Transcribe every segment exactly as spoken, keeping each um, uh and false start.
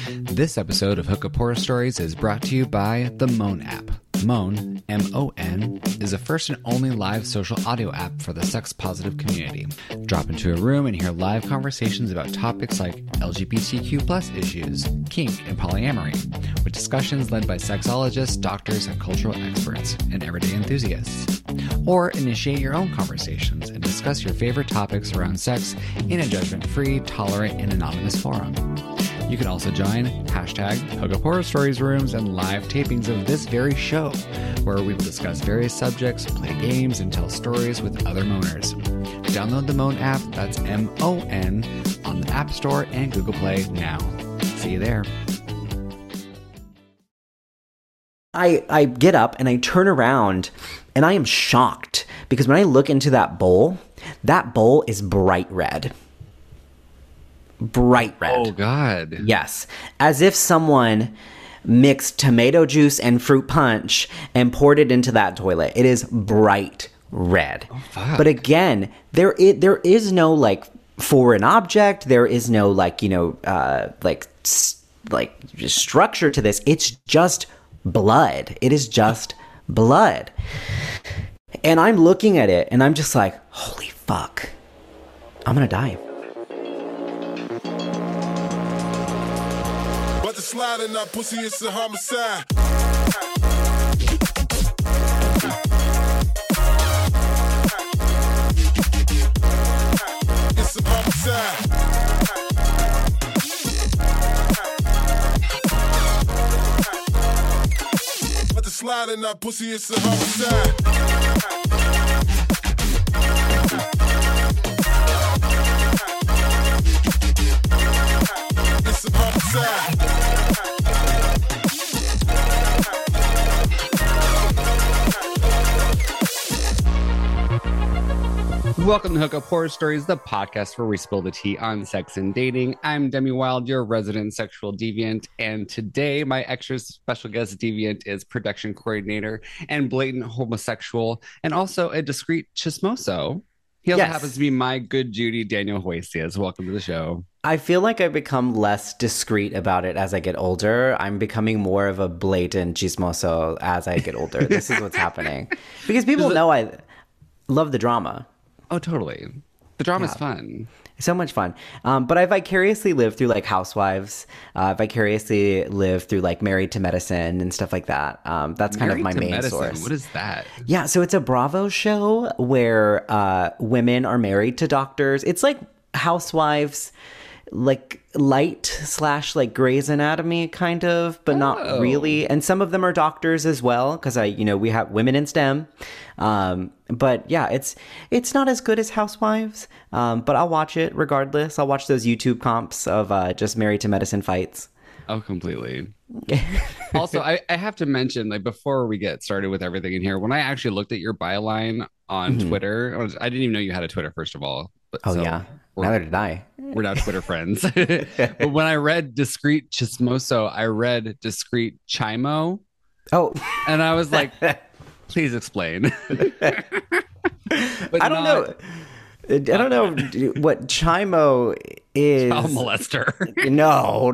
This episode of Hookup Horror Stories is brought to you by the Moan app. Moan, M O N, is the first and only live social audio app for the sex-positive community. Drop into a room and hear live conversations about topics like L G B T Q plus issues, kink, and polyamory, with discussions led by sexologists, doctors, and cultural experts, and everyday enthusiasts. Or initiate your own conversations and discuss your favorite topics around sex in a judgment-free, tolerant, and anonymous forum. You can also join hashtag Hookup Horror Stories rooms and live tapings of this very show, where we will discuss various subjects, play games, and tell stories with other moaners. Download the Moan app, that's M O N, on the App Store and Google Play now. See you there. I, I get up and I turn around and I am shocked because when I look into that bowl, that bowl is bright red. Bright red. Oh, God. Yes. As if someone mixed tomato juice and fruit punch and poured it into that toilet. It is bright red. Oh, fuck. But again, there is, there is no like foreign object. There is no like, you know, uh, like, like structure to this. It's just blood. It is just blood. And I'm looking at it and I'm just like, holy fuck. I'm going to die. Sliding up pussy, it's a homicide. It's a homicide. But the sliding up pussy, it's a homicide. It's a homicide. Welcome to Hookup Horror Stories, the podcast where we spill the tea on sex and dating. I'm Demi Wild, your resident sexual deviant, and today my extra special guest deviant is production coordinator and blatant homosexual, and also a discreet chismoso. He also Yes. happens to be my good Judy, Daniel Huesias. Welcome to the show. I feel like I become less discreet about it as I get older. I'm becoming more of a blatant chismoso as I get older. This is what's happening. Because people know I love the drama. Oh, totally. The drama's Yeah. fun. So much fun. Um, but I vicariously live through like Housewives. Uh, vicariously live through like Married to Medicine and stuff like that. Um, that's kind Married of my to main Medicine. source. What is that? Yeah, so it's a Bravo show where uh, women are married to doctors. It's like Housewives, like light slash like Grey's Anatomy kind of, but Oh. not really. And some of them are doctors as well, because I, you know, we have women in STEM. Um, but yeah, it's it's not as good as Housewives, um, but I'll watch it regardless. I'll watch those YouTube comps of uh, just Married to Medicine fights. Oh, completely. Also, I, I have to mention, like, before we get started with everything in here, when I actually looked at your byline on Mhm. Twitter, I, was, I didn't even know you had a Twitter, first of all. But, Oh so yeah, we're- neither did I. We're now Twitter friends. But when I read discreet chismoso, I read discreet chimo, Oh, and I was like, please explain. But I don't not know. I don't know what Chimo is. child molester. No.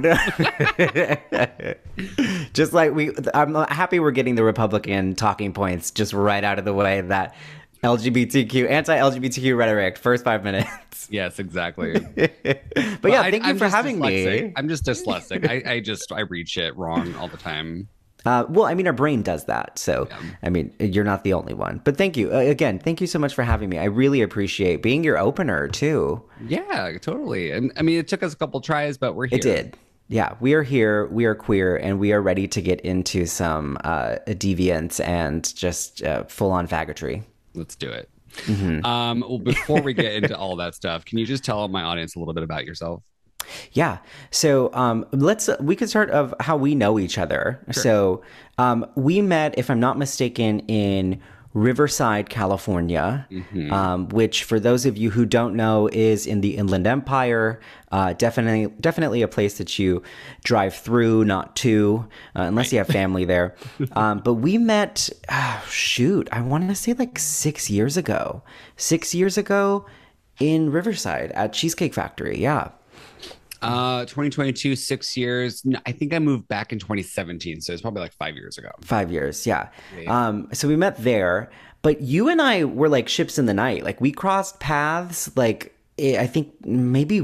Just like we, I'm happy we're getting the Republican talking points just right out of the way. That L G B T Q, anti-L G B T Q rhetoric, first five minutes. Yes, exactly. But yeah, I- thank you I'm for just having dyslexic. me. I'm just dyslexic. I, I just, I read shit wrong all the time. Uh, well, I mean, our brain does that. So, Yeah. I mean, you're not the only one. But thank you. Uh, again, thank you so much for having me. I really appreciate being your opener, too. Yeah, totally. And I mean, it took us a couple tries, but we're here. It did. Yeah, we are here. We are queer, and we are ready to get into some uh, deviance and just uh, full-on faggotry. Let's do it. Mm-hmm. Um, well, before we get into all that stuff, can you just tell my audience a little bit about yourself? Yeah. So um, let's we could start of how we know each other. Sure. So um, we met, if I'm not mistaken, in Riverside, California, Mhm. um, which for those of you who don't know is in the Inland Empire. Uh, definitely, definitely a place that you drive through, not to, uh, unless you have family there. Um, but we met, uh, shoot, I wanted to say like six years ago, six years ago in Riverside at Cheesecake Factory. Yeah. Uh, twenty twenty-two, six years. No, I think I moved back in twenty seventeen, so it's probably like five years ago. Five years, yeah. Yeah. Um, so we met there, but you and I were like ships in the night. Like we crossed paths, like eh, I think maybe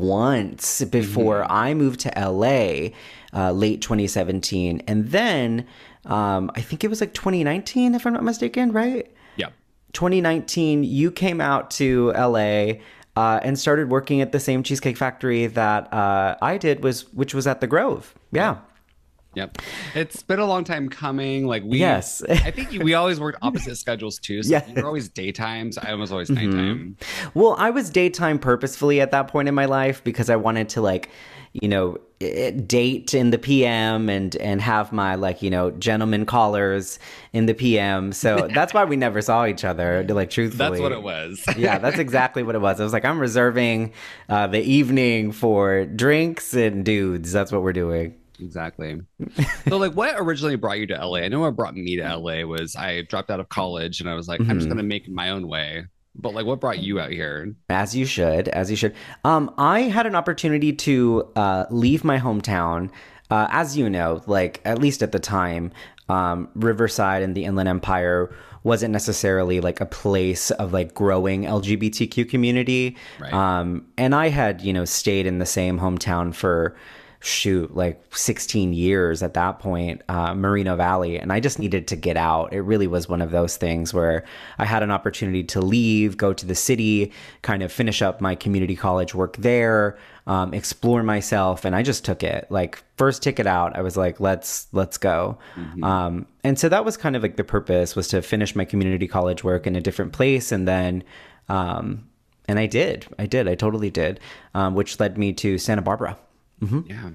once before Mm-hmm. I moved to L A, uh, late twenty seventeen, and then um, I think it was like twenty nineteen, if I'm not mistaken, right? Yeah. twenty nineteen, you came out to L A uh, and started working at the same Cheesecake Factory that uh, I did, was which was at the Grove. Yeah. Yep. It's been a long time coming. Like we, Yes. I think we always worked opposite schedules too. So Yeah. you were always daytimes. I was always nighttime. Well, I was daytime purposefully at that point in my life because I wanted to like, you know, eh, date in the P M and and have my like, you know, gentleman callers in the P M. So that's why we never saw each other, like truthfully. That's what it was. Yeah, that's exactly what it was. I was like, I'm reserving uh, the evening for drinks and dudes. That's what we're doing. Exactly. So, like, what originally brought you to L A? I know what brought me to L A was I dropped out of college and I was like, I'm just Mhm. going to make my own way. But, like, what brought you out here? As you should, as you should. Um, I had an opportunity to uh, leave my hometown. Uh, as you know, like at least at the time, um, Riverside and the Inland Empire wasn't necessarily like a place of like growing L G B T Q community. Right. Um, and I had, you know, stayed in the same hometown for shoot like sixteen years at that point, uh, Merino Valley, and I just needed to get out. It really was one of those things where I had an opportunity to leave, go to the city, kind of finish up my community college work there, um, explore myself, and I just took it. Like first ticket out, I was like, let's let's go. Mhm. Um, and so that was kind of like the purpose, was to finish my community college work in a different place, and then um, and I did, I did, I totally did, um, which led me to Santa Barbara. Yeah.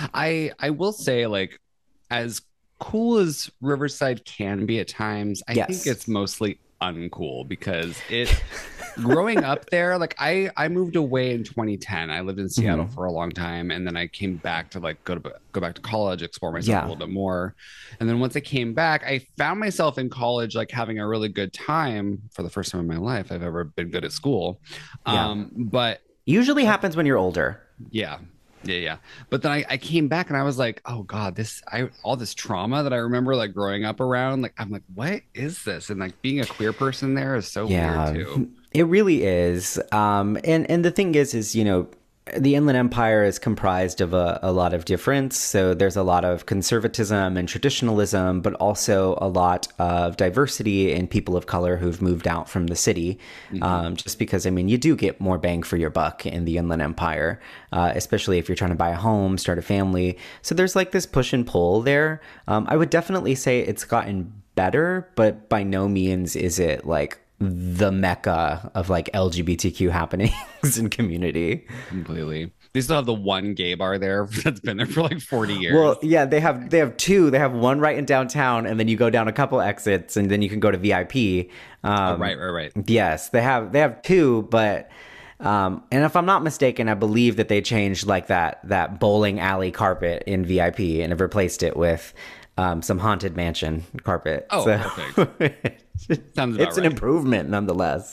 I I will say, like, as cool as Riverside can be at times, I Yes. think it's mostly uncool because it growing up there, like I I moved away in twenty ten. I lived in Seattle Mhm. for a long time, and then I came back to like go to go back to college, explore myself Yeah. a little bit more. And then once I came back, I found myself in college like having a really good time for the first time in my life I've ever been good at school. Yeah. Um, but Usually happens when you're older. yeah. Yeah, yeah. But then I, I came back and I was like, oh God, this I all this trauma that I remember like growing up around, like I'm like, what is this? And like being a queer person there is so Yeah, weird too. it really is. Um, and and the thing is, is you know, the Inland Empire is comprised of a, a lot of difference. So there's a lot of conservatism and traditionalism, but also a lot of diversity in people of color who've moved out from the city. Mhm. Um, just because, I mean, you do get more bang for your buck in the Inland Empire, uh, especially if you're trying to buy a home, start a family. So there's like this push and pull there. Um, I would definitely say it's gotten better, but by no means is it like the mecca of like L G B T Q happenings in community. Completely. They still have the one gay bar there that's been there for like forty years. Well, yeah, they have they have two. They have one right in downtown, and then you go down a couple exits, and then you can go to V I P. Um, Oh, right, right, right. Yes, they have they have two, but um, and if I'm not mistaken, I believe that they changed like that that bowling alley carpet in V I P and have replaced it with um, some haunted mansion carpet. Oh, perfect. Sounds about it's an right. improvement nonetheless.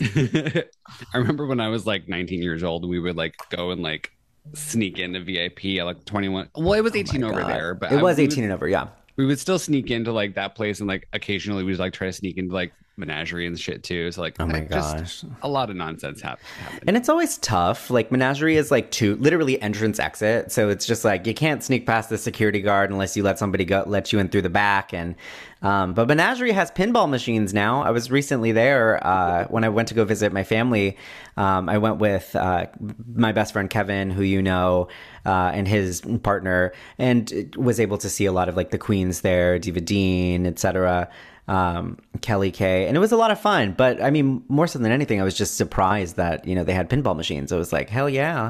I remember when I was like nineteen years old, we would like go and like sneak into V I P at like twenty-one. Well, it was eighteen over God. there, but It I- was we eighteen would- and over, yeah. we would still sneak into like that place, and like occasionally we'd like try to sneak into like Menagerie and shit too. So like, Oh my just gosh. a lot of nonsense hap- happened. And it's always tough. Like Menagerie is like two, literally entrance exit. So it's just like you can't sneak past the security guard unless you let somebody go, let you in through the back. And um, but Menagerie has pinball machines now. I was recently there uh, when I went to go visit my family. Um, I went with uh, my best friend Kevin, who you know, uh, and his partner, and was able to see a lot of like the queens there, Diva Dean, et cetera. Um, Kelly K, and it was a lot of fun. But I mean, more so than anything, I was just surprised that, you know, they had pinball machines. I was like, hell yeah.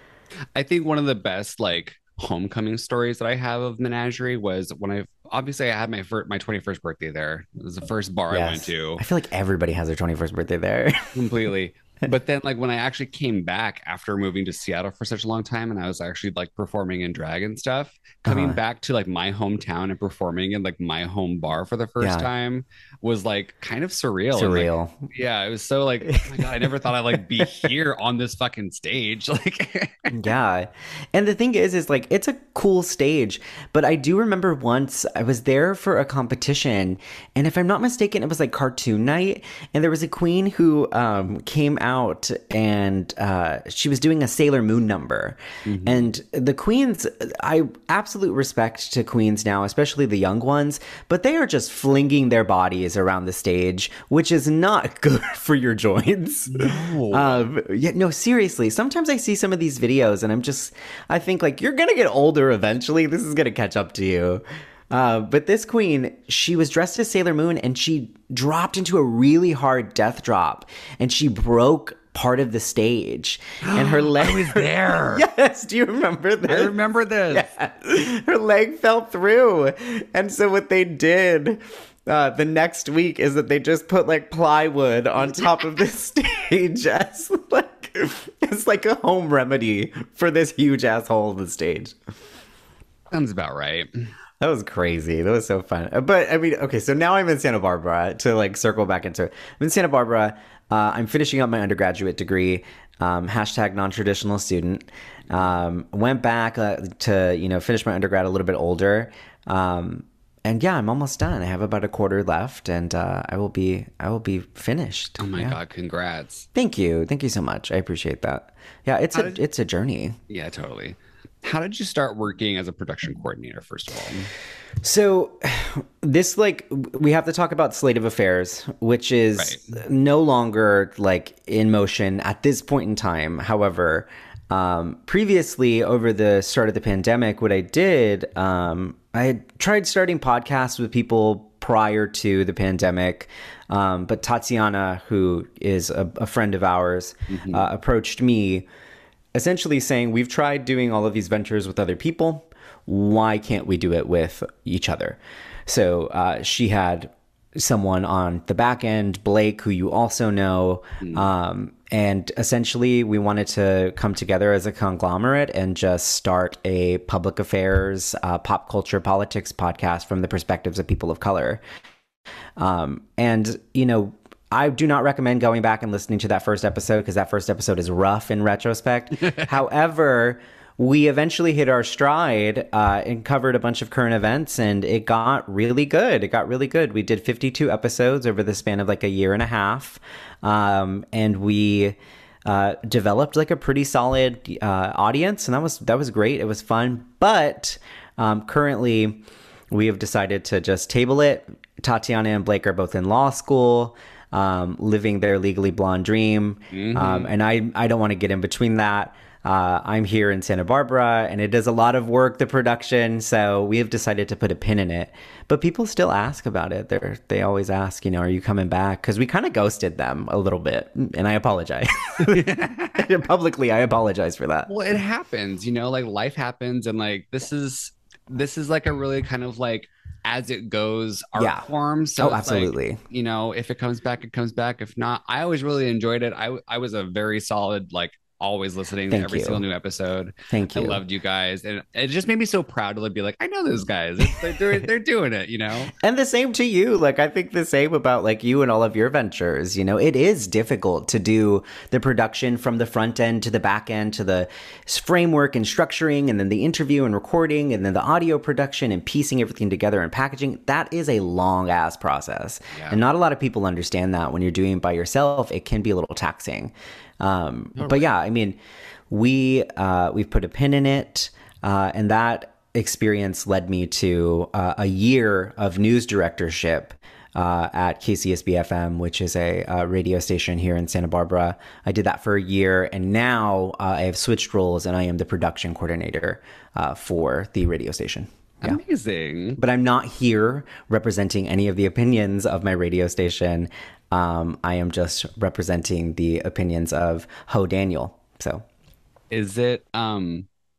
I think one of the best like homecoming stories that I have of Menagerie was when I obviously I had my first my twenty-first birthday there. It was the first bar I went Yes. to. I feel like everybody has their twenty-first birthday there. Completely. But then, like, when I actually came back after moving to Seattle for such a long time, and I was actually like performing in drag and stuff, coming Uh-huh. back to like my hometown and performing in like my home bar for the first Yeah. time was like kind of surreal. And like, Surreal. yeah, it was so like, oh my God, I never thought I'd like be here on this fucking stage. Like, Yeah. And the thing is, is like, it's a cool stage. But I do remember once I was there for a competition. And if I'm not mistaken, it was like cartoon night. And there was a queen who um, came out and uh, she was doing a Sailor Moon number. mm-hmm. And the queens, I absolute respect to queens now, especially the young ones, but they are just flinging their bodies around the stage, which is not good for your joints. No. Um, yeah, no, seriously. Sometimes I see some of these videos and I'm just, I think like, you're going to get older eventually. This is going to catch up to you. Uh, but this queen, she was dressed as Sailor Moon and she dropped into a really hard death drop and she broke part of the stage and her leg I was there. Yes, do you remember this? I remember this. Yeah. Her leg fell through. And so what they did uh, the next week is that they just put like plywood on top of the stage as like it's like a home remedy for this huge asshole in the stage. Sounds about right. That was crazy. That was so fun. But I mean, okay, so now I'm in Santa Barbara to like circle back into it. I'm in Santa Barbara. Uh, I'm finishing up my undergraduate degree. Um, hashtag non-traditional student. Um, went back uh, to, you know, finish my undergrad a little bit older. Um, and yeah, I'm almost done. I have about a quarter left and uh, I will be, I will be finished. Oh my Yeah. God, congrats. Thank you. Thank you so much. I appreciate that. Yeah, it's How a, did- it's a journey. Yeah, totally. How did you start working as a production coordinator, first of all? So this like we have to talk about Slate of Affairs, which is Right. no longer like in motion at this point in time. However, um, previously over the start of the pandemic, what I did, um, I had tried starting podcasts with people prior to the pandemic. Um, but Tatiana, who is a, a friend of ours, Mm-hmm. uh, approached me essentially saying, we've tried doing all of these ventures with other people. Why can't we do it with each other? So uh, she had someone on the back end, Blake, who you also know. Mm. Um, and essentially, we wanted to come together as a conglomerate and just start a public affairs, uh, pop culture, politics podcast from the perspectives of people of color. Um, and, you know, I do not recommend going back and listening to that first episode because that first episode is rough in retrospect. However, we eventually hit our stride uh, and covered a bunch of current events, and it got really good. It got really good. We did fifty-two episodes over the span of like a year and a half, um, and we uh, developed like a pretty solid uh, audience, and that was that was great. It was fun, but um, currently we have decided to just table it. Tatiana and Blake are both in law school. Um, living their legally blonde dream. Mm-hmm. Um, and I, I don't want to get in between that. Uh, I'm here in Santa Barbara and it is a lot of work, the production. So we have decided to put a pin in it, but people still ask about it. They're, they always ask, you know, are you coming back? Cause we kind of ghosted them a little bit and I apologize. Publicly, I apologize for that. Well, it happens, you know, like life happens, and like this is this is like a really kind of like as it goes art Yeah. form. So Oh, it's absolutely. like, you know, if it comes back, it comes back. If not, I always really enjoyed it. I I was a very solid like always listening Thank to every you. single new episode. Thank you. I loved you guys, and it just made me so proud to be like, I know those guys. It's, they're, they're they're doing it, you know. And the same to you. Like, I think the same about like you and all of your ventures. You know, it is difficult to do the production from the front end to the back end to the s- framework and structuring, and then the interview and recording, and then the audio production and piecing everything together and packaging. That is a long ass process. Yeah. And not a lot of people understand that when you're doing it by yourself, it can be a little taxing. Um, But yeah, I mean, we, uh, we've put a pin in it, uh, and that experience led me to uh, a year of news directorship uh, at K C S B F M, which is a, uh radio station here in Santa Barbara. I did that for a year, and now uh, I have switched roles, and I am the production coordinator uh, for the radio station. Yeah. Amazing. But I'm not here representing any of the opinions of my radio station. Um, I am just representing the opinions of Ho Daniel. So Is it um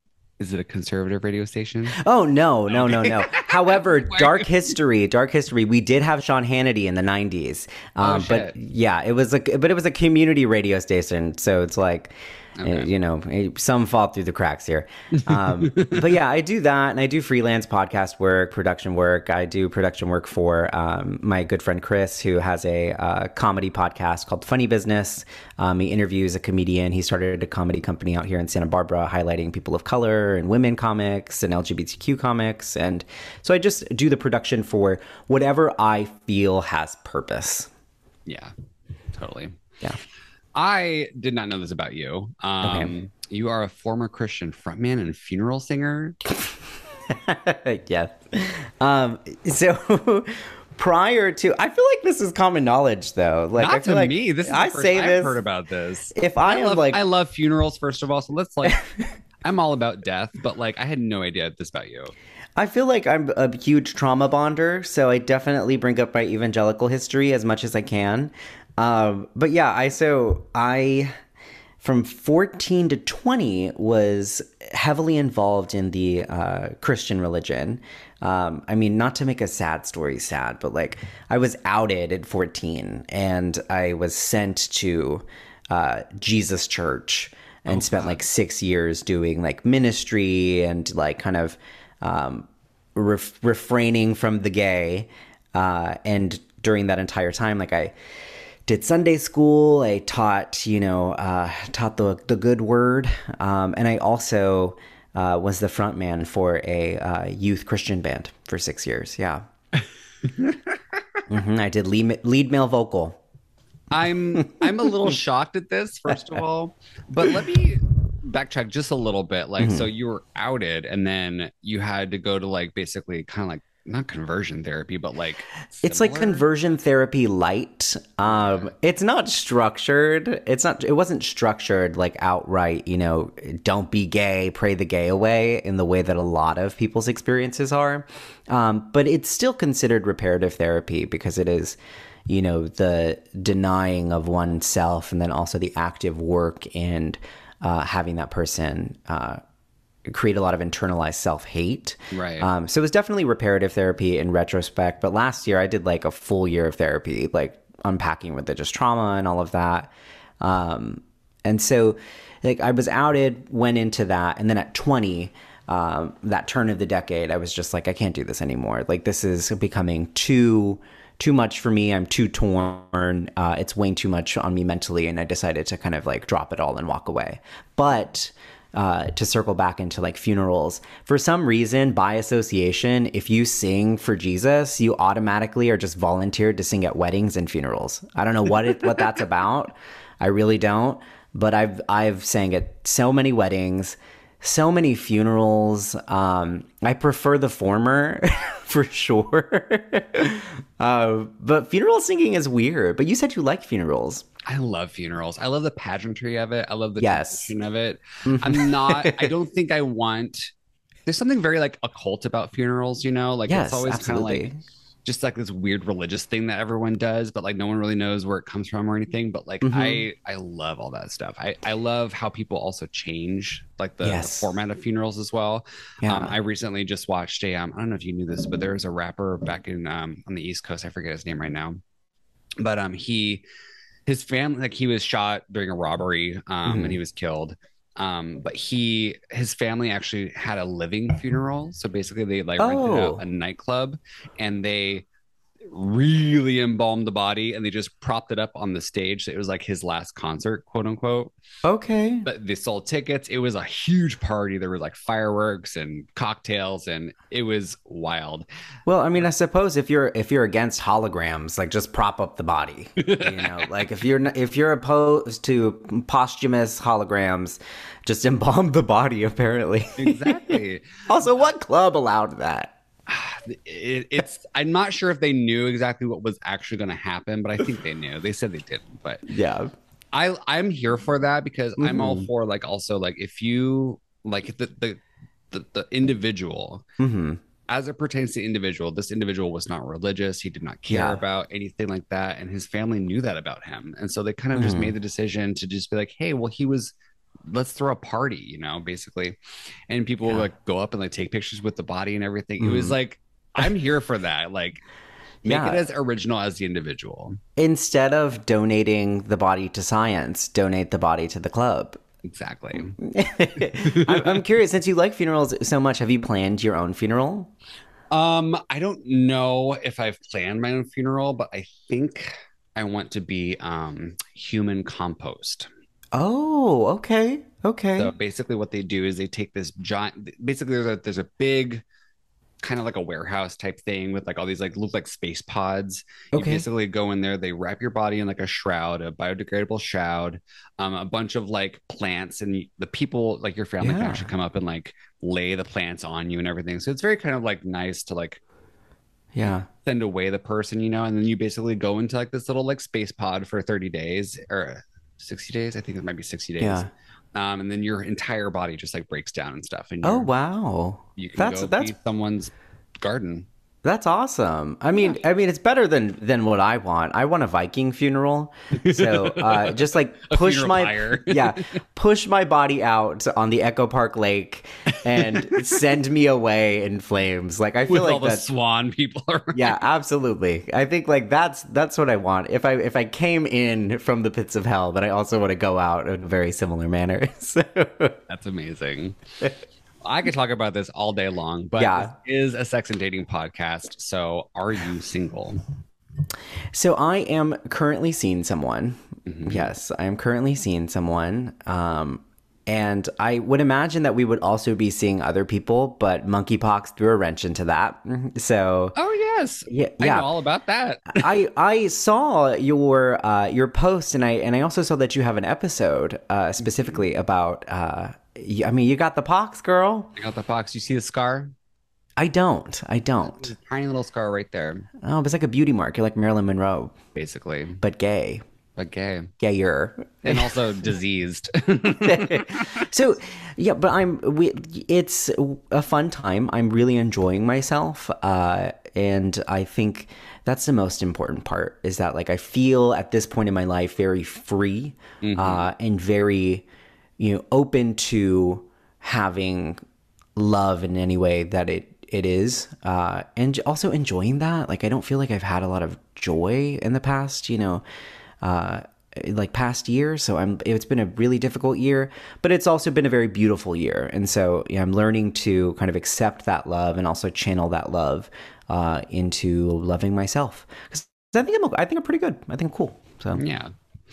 Is it a conservative radio station? Oh no, no, no, Okay. no. However, Dark History, Dark History, we did have Sean Hannity in the nineties. Um, Oh, but shit. yeah, it was like, but it was a community radio station, so it's like, Okay. uh, you know, eh, some fall through the cracks here. Um, but yeah, I do that, and I do freelance podcast work, production work. I do production work for um, my good friend Chris, who has a uh, comedy podcast called Funny Business. Um, he interviews a comedian. He started a comedy company out here in Santa Barbara, highlighting people of color and women comics and L G B T Q comics. And so I just do the production for whatever I feel has purpose. Yeah, totally. Yeah. I did not know this about you. Um, Okay. You are a former Christian frontman and funeral singer. Yes. Um, so prior to, I feel like this is common knowledge though. Like Not I feel to like me. This is the I first say I've this. heard about this. If I, am love, like, I love funerals, first of all. So let's like, I'm all about death, but like, I had no idea this about you. I feel like I'm a huge trauma bonder, so I definitely bring up my evangelical history as much as I can. Um, but yeah, I so I from fourteen to twenty was heavily involved in the uh, Christian religion. Um, I mean, not to make a sad story sad, but like I was outed at fourteen, and I was sent to uh, Jesus Church and Oh, spent God. like six years doing like ministry and like kind of um, ref- refraining from the gay. Uh, and during that entire time, like I did Sunday school. I taught, you know, uh, taught the the good word, um, and I also uh, was the front man for a uh, youth Christian band for six years. Yeah, hmm I did lead, lead male vocal. I'm I'm a little shocked at this, first of all, but let me backtrack just a little bit. Like, Mm-hmm. so you were outed, and then you had to go to like basically kind of like not conversion therapy, but like It's like similar? conversion therapy light. Um, it's not structured. It's not. It wasn't structured like outright. You know, don't be gay, pray the gay away in the way that a lot of people's experiences are. Um, but it's still considered reparative therapy because it is, you know, the denying of oneself and then also the active work and uh, having that person uh, create a lot of internalized self-hate. Right. Um, so it was definitely reparative therapy in retrospect. But last year I did like a full year of therapy, like unpacking religious trauma and all of that. Um, and so like I was outed, went into that. And then at twenty, um, that turn of the decade, I was just like, I can't do this anymore. Like this is becoming too too much for me. I'm too torn. Uh, it's weighing too much on me mentally. And I decided to kind of like drop it all and walk away. But uh, to circle back into like funerals, for some reason, by association, if you sing for Jesus, you automatically are just volunteered to sing at weddings and funerals. I don't know what it, what that's about. I really don't. But I've I've sang at so many weddings, so many funerals. Um, I prefer the former for sure. uh, but funeral singing is weird. But you said you like funerals. I love funerals. I love the pageantry of it. I love the Yes. tradition of it. I'm not, I don't think I want, there's something very like occult about funerals, you know? Like Yes, it's always kind of absolutely. like, just like this weird religious thing that everyone does, but like no one really knows where it comes from or anything. But like Mhm. I, I love all that stuff. I, I love how people also change like the, Yes. the format of funerals as well. Yeah. Um, I recently just watched a, um, I don't know if you knew this, but there was a rapper back in um, on the East Coast. I forget his name right now, but um, he, his family, like he was shot during a robbery, um, Mhm. and he was killed. Um, but he, his family actually had a living funeral. So basically, they like rented Oh. out a nightclub, and they really embalmed the body, and they just propped it up on the stage. So it was like his last concert, quote unquote. Okay. But they sold tickets. It was a huge party. There was like fireworks and cocktails, and it was wild. Well, I mean, I suppose if you're if you're against holograms, like just prop up the body. You know, like if you're n- if you're opposed to posthumous holograms, just embalm the body. Apparently, Exactly. also, what club allowed that? it, it's I'm not sure if they knew exactly what was actually going to happen, but I think they knew. They said they didn't, but Yeah. I I'm here for that because I'm all Mhm. for like also like if you like the the the, the individual hmm as it pertains to the individual, this individual was not religious. He did not care Yeah. about anything like that, and his family knew that about him, and so they kind of just Mhm. made the decision to just be like, hey, well, he was let's throw a party, you know, basically. And people Yeah. would like go up and like take pictures with the body and everything. It was Mhm. like, I'm here for that. Like, make Yeah. it as original as the individual. Instead of donating the body to science, donate the body to the club. Exactly. I'm, I'm curious, since you like funerals so much, have you planned your own funeral? Um, I don't know if I've planned my own funeral, but I think I want to be um human compost. Oh, okay. Okay. So basically what they do is they take this giant, basically there's a there's a big kind of like a warehouse type thing with like all these like look like space pods. You Okay. basically go in there, they wrap your body in like a shroud, a biodegradable shroud, um, a bunch of like plants, and you, the people like your family can Yeah. actually come up and like lay the plants on you and everything. So it's very kind of like nice to like Yeah. send away the person, you know, and then you basically go into like this little like space pod for thirty days or sixty days. I think it might be sixty days. Yeah. Um, and then your entire body just like breaks down and stuff. And Oh, you're, wow. you can That's go that's feed someone's garden. That's awesome. I mean, I mean, it's better than than what I want. I want a Viking funeral. So uh, just like A push funeral my pyre. yeah, push my body out on the Echo Park Lake and send me away in flames. Like I With feel all like the that's swan people around. yeah, absolutely. I think like that's that's what I want. If I if I came in from the pits of hell, then I also want to go out in a very similar manner. So That's amazing. I could talk about this all day long, but Yeah. this is a sex and dating podcast. So are you single? So I am currently seeing someone. Mm-hmm. Yes, I am currently seeing someone. Um, and I would imagine that we would also be seeing other people, but monkeypox threw a wrench into that. So Oh yes. Yeah, I yeah. know all about that. I I saw your uh, your post, and I and I also saw that you have an episode uh, specifically about. Uh, y- I mean, you got the pox, girl. I got the fox. You see the scar? I don't. I don't. There's a tiny little scar right there, Oh, it's like a beauty mark. You're like Marilyn Monroe, basically. but gay, But gay. gayer. And also diseased. So yeah, but I'm we it's a fun time. I'm really enjoying myself, uh and I think that's the most important part, is that like I feel at this point in my life very free, uh and very, you know, open to having love in any way that it it is, uh and also enjoying that. Like I don't feel like I've had a lot of joy in the past, you know, uh like past year. So I'm it's been a really difficult year, but it's also been a very beautiful year. And so yeah, I'm learning to kind of accept that love and also channel that love uh into loving myself. 'Cause I think I'm I think I'm pretty good. I think I'm cool. So Yeah.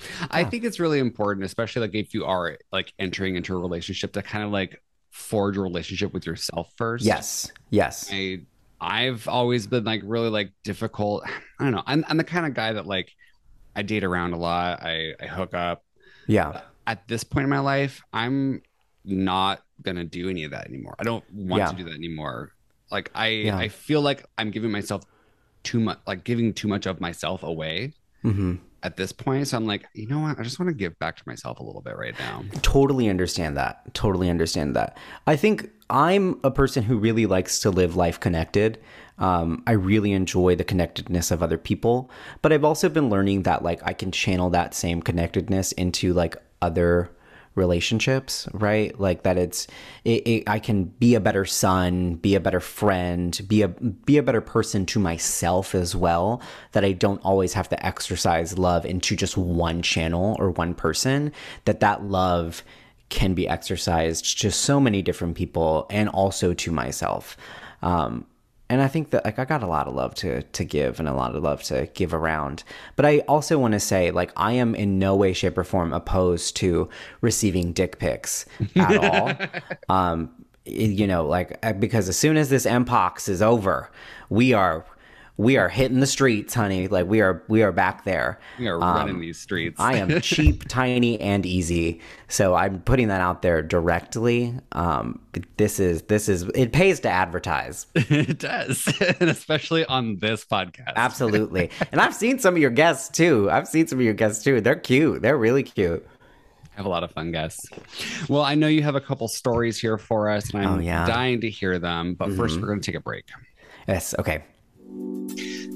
I think it's really important, especially like if you are like entering into a relationship, to kind of like forge a relationship with yourself first. yes. Yes. I I've always been like really like difficult. I don't know. I'm I'm the kind of guy that like I date around a lot. I I hook up. Yeah. At this point in my life, I'm not gonna do any of that anymore. I don't want Yeah. to do that anymore. Like I Yeah. I feel like I'm giving myself too much, like giving too much of myself away hmm at this point. So I'm like, you know what? I just want to give back to myself a little bit right now. Totally understand that. Totally understand that. I think I'm a person who really likes to live life connected. Um, I really enjoy the connectedness of other people, but I've also been learning that like I can channel that same connectedness into like other relationships, right? Like that it's it, it, I can be a better son, be a better friend, be a be a better person to myself as well, that I don't always have to exercise love into just one channel or one person, that that love can be exercised to so many different people and also to myself. Um and I think that like I got a lot of love to to give and a lot of love to give around. But I also want to say like I am in no way, shape, or form opposed to receiving dick pics at all. Um, you know, like because as soon as this mpox is over, we are we are hitting the streets, honey. Like we are we are back there. We are Um, running these streets. I am cheap, tiny, and easy. So I'm putting that out there directly. Um, this is this is it pays to advertise. It does, and especially on this podcast. Absolutely. And I've seen some of your guests too. I've seen some of your guests too. They're cute. They're really cute. I have a lot of fun guests. Well, I know you have a couple stories here for us, and I'm Oh, yeah. dying to hear them. But first, we're going to take a break. Yes. Okay.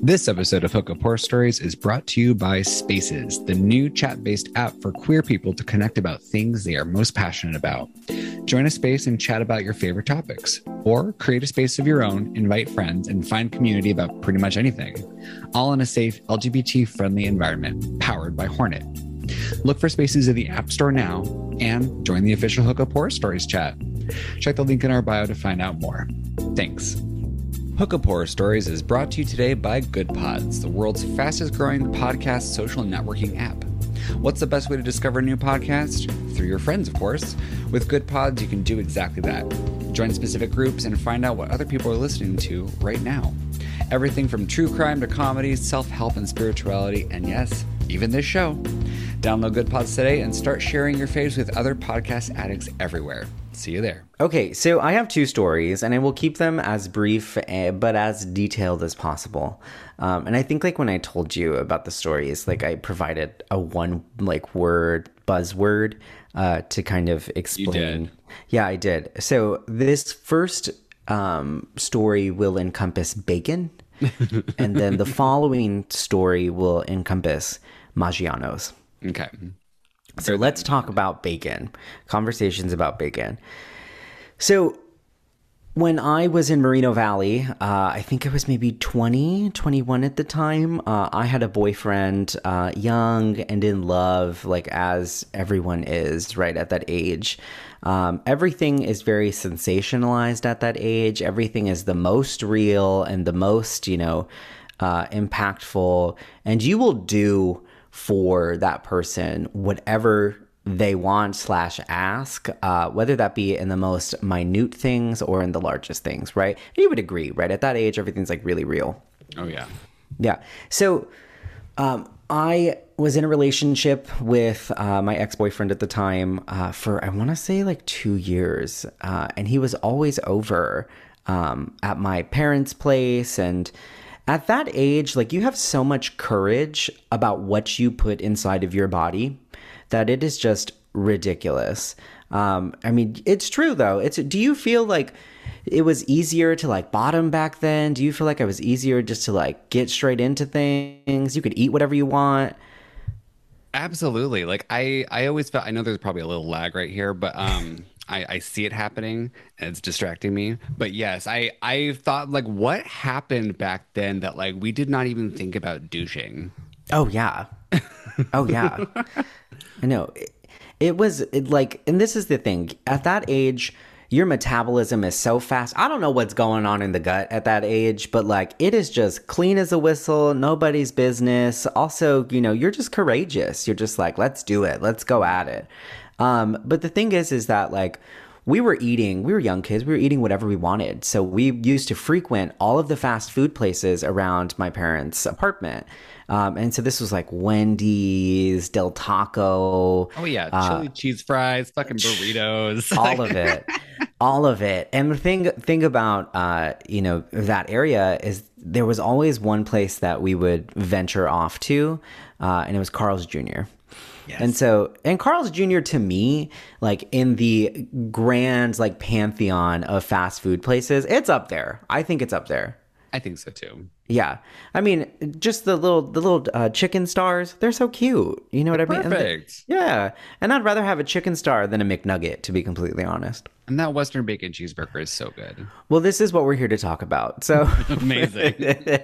This episode of Hookup Horror Stories is brought to you by Spaces, the new chat-based app for queer people to connect about things they are most passionate about. Join a space and chat about your favorite topics, or create a space of your own, invite friends, and find community about pretty much anything, all in a safe, L G B T-friendly environment powered by Hornet. Look for Spaces in the App Store now and join the official Hookup Horror Stories chat. Check the link in our bio to find out more. Thanks. Hookup Horror Stories is brought to you today by Good Pods, the world's fastest growing podcast social networking app. What's the best way to discover a new podcast? Through your friends, of course. With Good Pods, you can do exactly that. Join specific groups and find out what other people are listening to right now. Everything from true crime to comedy, self-help, and spirituality, and yes, even this show. Download Good Pods today and start sharing your faves with other podcast addicts everywhere. See you there. Okay, so I have two stories, and I will keep them as brief uh, but as detailed as possible. Um, and I think, like, when I told you about the stories, like, I provided a one like word buzzword uh, to kind of explain. You did. Yeah, I did. So this first um, story will encompass bacon, and then the following story will encompass Maggiano's. Okay. So let's talk about bacon. Conversations about bacon. So when I was in Moreno Valley, uh, I think I was maybe twenty, twenty-one at the time. Uh, I had a boyfriend, uh, young and in love, like as everyone is, right, at that age. Um, everything is very sensationalized at that age. Everything is the most real and the most, you know, uh, impactful. And you will do for that person whatever they want slash ask, uh, whether that be in the most minute things or in the largest things, right? You would agree, right? At that age, everything's like really real. Oh, yeah. Yeah. So um, I was in a relationship with uh, my ex-boyfriend at the time uh, for, I want to say like two years. Uh, and he was always over um, at my parents' place. And at that age, like, you have so much courage about what you put inside of your body that it is just ridiculous. Um, I mean, it's true though. It's, do you feel like it was easier to like bottom back then? Do you feel like it was easier just to like get straight into things? You could eat whatever you want. Absolutely. Like I, I always felt, I know there's probably a little lag right here, but um, I, I see it happening and it's distracting me. But yes, I, I thought like what happened back then that like we did not even think about douching. Oh yeah. Oh yeah. I know. It, it was it, like, and this is the thing. At that age, your metabolism is so fast. I don't know what's going on in the gut at that age, but like it is just clean as a whistle, nobody's business. Also, you know, you're just courageous. You're just like, let's do it. Let's go at it. Um, but the thing is, is that like we were eating, we were young kids, we were eating whatever we wanted. So we used to frequent all of the fast food places around my parents' apartment. Um, and so this was like Wendy's, Del Taco. Oh yeah, uh, chili cheese fries, fucking burritos, all of it, all of it. And the thing, thing about uh, you know, that area is there was always one place that we would venture off to, uh, and it was Carl's Junior Yes. And so, and Carl's Junior to me, like in the grand like pantheon of fast food places, it's up there. I think it's up there. I think so too. Yeah, I mean, just the little the little uh, chicken stars, they're so cute. You know what I mean? Perfect. And the, yeah, and I'd rather have a chicken star than a McNugget, to be completely honest. And that Western bacon cheeseburger is so good. Well, this is what we're here to talk about. So amazing.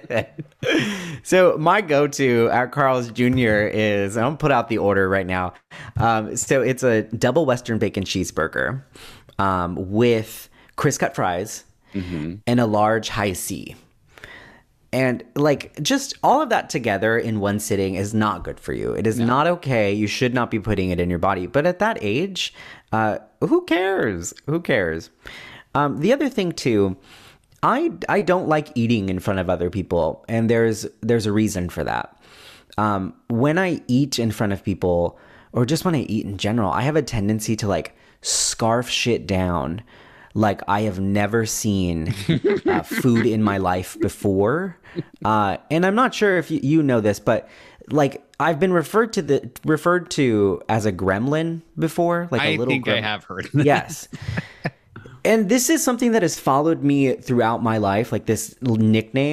So my go-to at Carl's Junior is, I'm gonna put out the order right now. Um, so it's a double Western bacon cheeseburger um, with crisp cut fries mm-hmm. and a large high C. And like just all of that together in one sitting is not good for you. It is no. not okay. You should not be putting it in your body. But at that age, uh, who cares? Who cares? Um, the other thing too, I I don't like eating in front of other people, and there's there's a reason for that. Um, when I eat in front of people, or just when I eat in general, I have a tendency to like scarf shit down like I have never seen uh, food in my life before. Uh, and I'm not sure if you, you know this, but like I've been referred to the referred to as a gremlin before. Like a I little think grem- I have heard that. Yes. And this is something that has followed me throughout my life, like this nickname.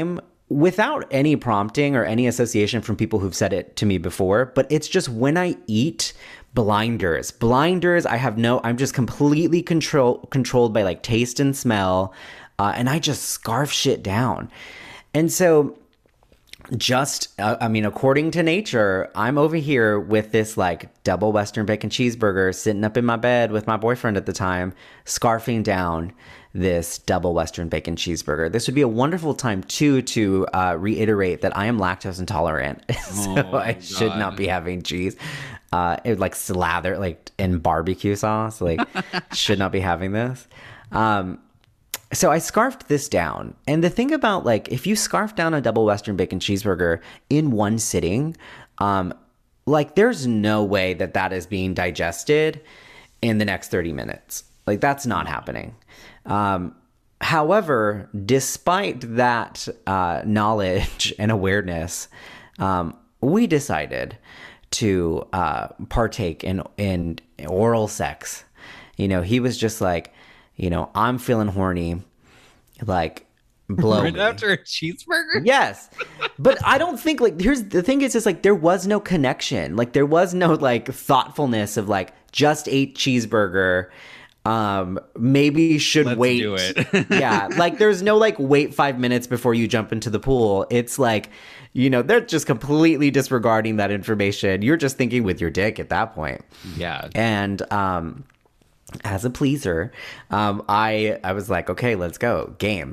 without any prompting or any association from people who've said it to me before, but it's just when I eat, blinders, blinders, I have no, I'm just completely control, controlled by like taste and smell. Uh, and I just scarf shit down. And so just, uh, I mean, according to nature, I'm over here with this like double Western bacon cheeseburger sitting up in my bed with my boyfriend at the time, scarfing down this double Western bacon cheeseburger. This would be a wonderful time too to uh, reiterate that I am lactose intolerant, so Oh, I should God. not be having cheese. Uh, it would like slather like in barbecue sauce. Like, should not be having this. Um, so I scarfed this down, and the thing about like if you scarf down a double Western bacon cheeseburger in one sitting, um, like there's no way that that is being digested in the next thirty minutes. Like that's not happening. Um, however, despite that uh, knowledge and awareness, um, we decided to uh, partake in in oral sex. You know, he was just like, you know, I'm feeling horny, like blow Right me. after a cheeseburger? Yes. But I don't think like here's the thing is just like there was no connection. Like there was no like thoughtfulness of like just ate cheeseburger. Um maybe should Let's wait. do it. Yeah. Like there's no like wait five minutes before you jump into the pool. It's like, you know, they're just completely disregarding that information. You're just thinking with your dick at that point. Yeah. And um as a pleaser, um, I I was like, okay, let's go, game.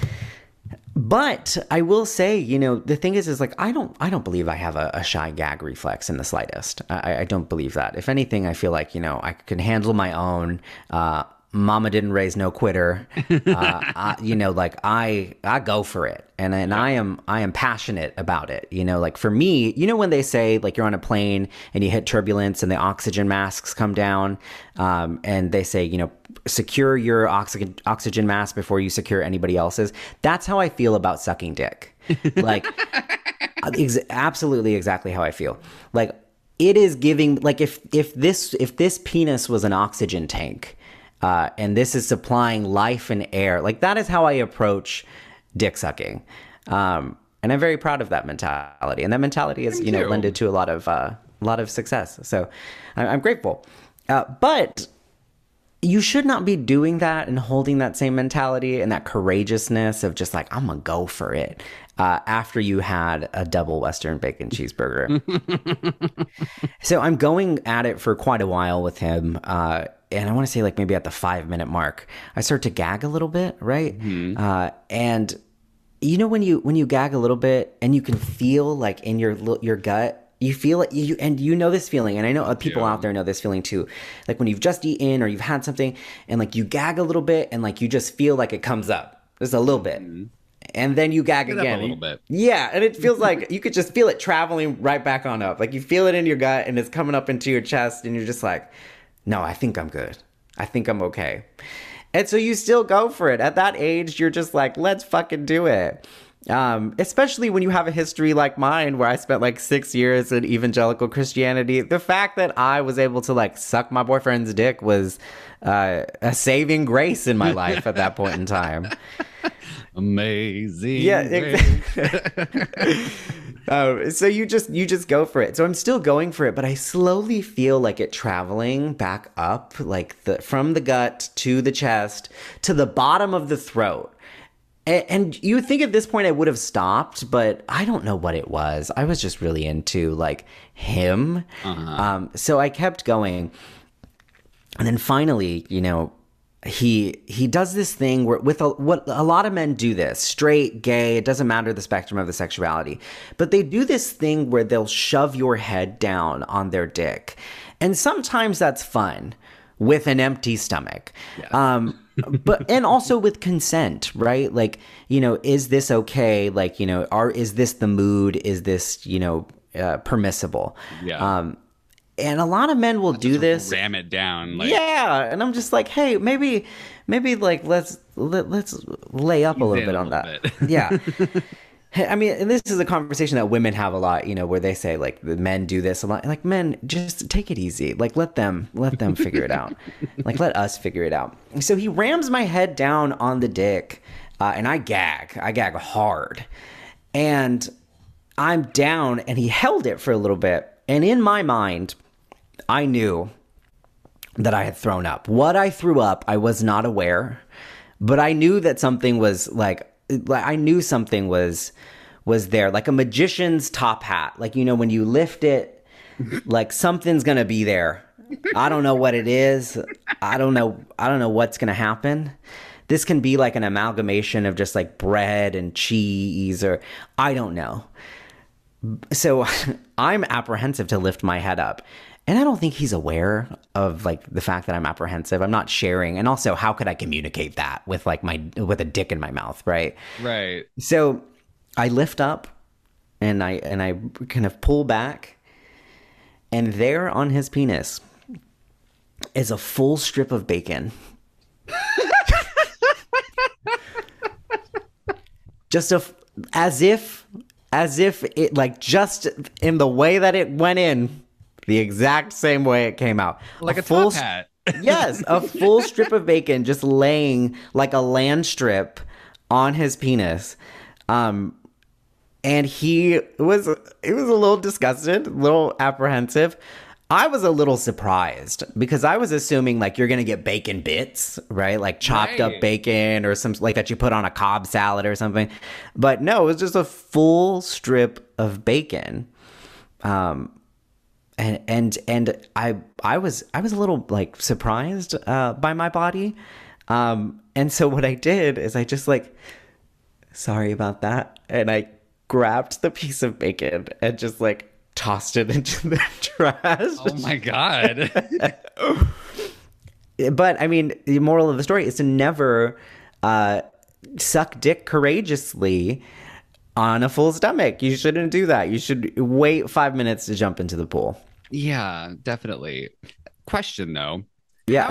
But I will say, you know, the thing is, is like I don't I don't believe I have a, a shy gag reflex in the slightest. I, I don't believe that. If anything, I feel like you know I can handle my own. Uh, Mama didn't raise no quitter. Uh, I, you know, like I I go for it, and and I am I am passionate about it. You know, like for me, you know, when they say like you're on a plane and you hit turbulence and the oxygen masks come down, um, and they say you know secure your oxygen oxygen mask before you secure anybody else's. That's how I feel about sucking dick. Like ex- absolutely exactly how I feel. Like it is giving like if if this if this penis was an oxygen tank. Uh, and this is supplying life and air. Like that is how I approach dick sucking. Um, and I'm very proud of that mentality. And that mentality has, you know, too. lended to a lot of, uh, a lot of success. So I- I'm grateful. Uh, but you should not be doing that and holding that same mentality and that courageousness of just like, I'm gonna go for it. Uh, after you had a double Western bacon cheeseburger. So I'm going at it for quite a while with him. Uh, and I want to say like maybe at the five minute mark, I start to gag a little bit. Right. Mm-hmm. Uh, and you know, when you, when you gag a little bit and you can feel like in your, your gut, you feel it, you, and you know this feeling, and I know people Yeah. out there know this feeling too. Like when you've just eaten or you've had something and like you gag a little bit and like you just feel like it comes up just a little bit. Mm-hmm. And then you gag Get up again. a little bit. Yeah, and it feels like you could just feel it traveling right back on up. Like you feel it in your gut and it's coming up into your chest and you're just like, no, I think I'm good. I think I'm okay. And so you still go for it. At that age, you're just like, let's fucking do it. Um, especially when you have a history like mine where I spent like six years in evangelical Christianity. The fact that I was able to like suck my boyfriend's dick was uh, a saving grace in my life at that point in time. Amazing. Yeah. Exactly. um, so you just you just go for it. So I'm still going for it, but I slowly feel like it traveling back up, like the from the gut to the chest to the bottom of the throat. And, and you think at this point I would have stopped, but I don't know what it was. I was just really into like him. Uh-huh. Um, so I kept going, and then finally, you know. He he does this thing where with a, what a lot of men do this, straight, gay, it doesn't matter the spectrum of the sexuality, but they do this thing where they'll shove your head down on their dick. And sometimes that's fun with an empty stomach. Yes. Um, but and also with consent, right? Like, you know, is this okay? Like, you know, are is this the mood? Is this, you know, uh, permissible? Yeah. Um, And a lot of men will do this. Ram it down. Like, yeah. And I'm just like, hey, maybe, maybe like, let's, let, let's lay up a little bit a on little that. Yeah. I mean, and this is a conversation that women have a lot, you know, where they say like the men do this a lot. Like men, just take it easy. Like let them, let them figure it out. Like let us figure it out. So he rams my head down on the dick uh, and I gag, I gag hard. And I'm down, and he held it for a little bit. And in my mind, I knew that I had thrown up. What I threw up, I was not aware, but I knew that something was like, like I knew something was was there, like a magician's top hat. Like, you know, when you lift it, like something's gonna be there. I don't know what it is. I don't know. I don't know what's gonna happen. This can be like an amalgamation of just like bread and cheese, or I don't know. So I'm apprehensive to lift my head up. And I don't think he's aware of like the fact that I'm apprehensive. I'm not sharing. And also, how could I communicate that with like my, with a dick in my mouth, right? Right. So I lift up and I, and I kind of pull back, and there on his penis is a full strip of bacon. Just a, as if, as if it like just in the way that it went in, the exact same way it came out. Like a, a full top hat. Yes, a full strip of bacon just laying like a land strip on his penis. Um, and he was, he was a little disgusted, a little apprehensive. I was a little surprised because I was assuming like you're going to get bacon bits, right? Like chopped Right. up bacon or some like that you put on a Cobb salad or something. But no, it was just a full strip of bacon. Um, and, and, and I, I was, I was a little like surprised, uh, by my body. Um, and so what I did is I just like, sorry about that. And I grabbed the piece of bacon and just like tossed it into the trash. Oh my God. But I mean, the moral of the story is to never, uh, suck dick courageously on a full stomach. You shouldn't do that. You should wait five minutes to jump into the pool. Yeah, definitely. Question though. Yeah.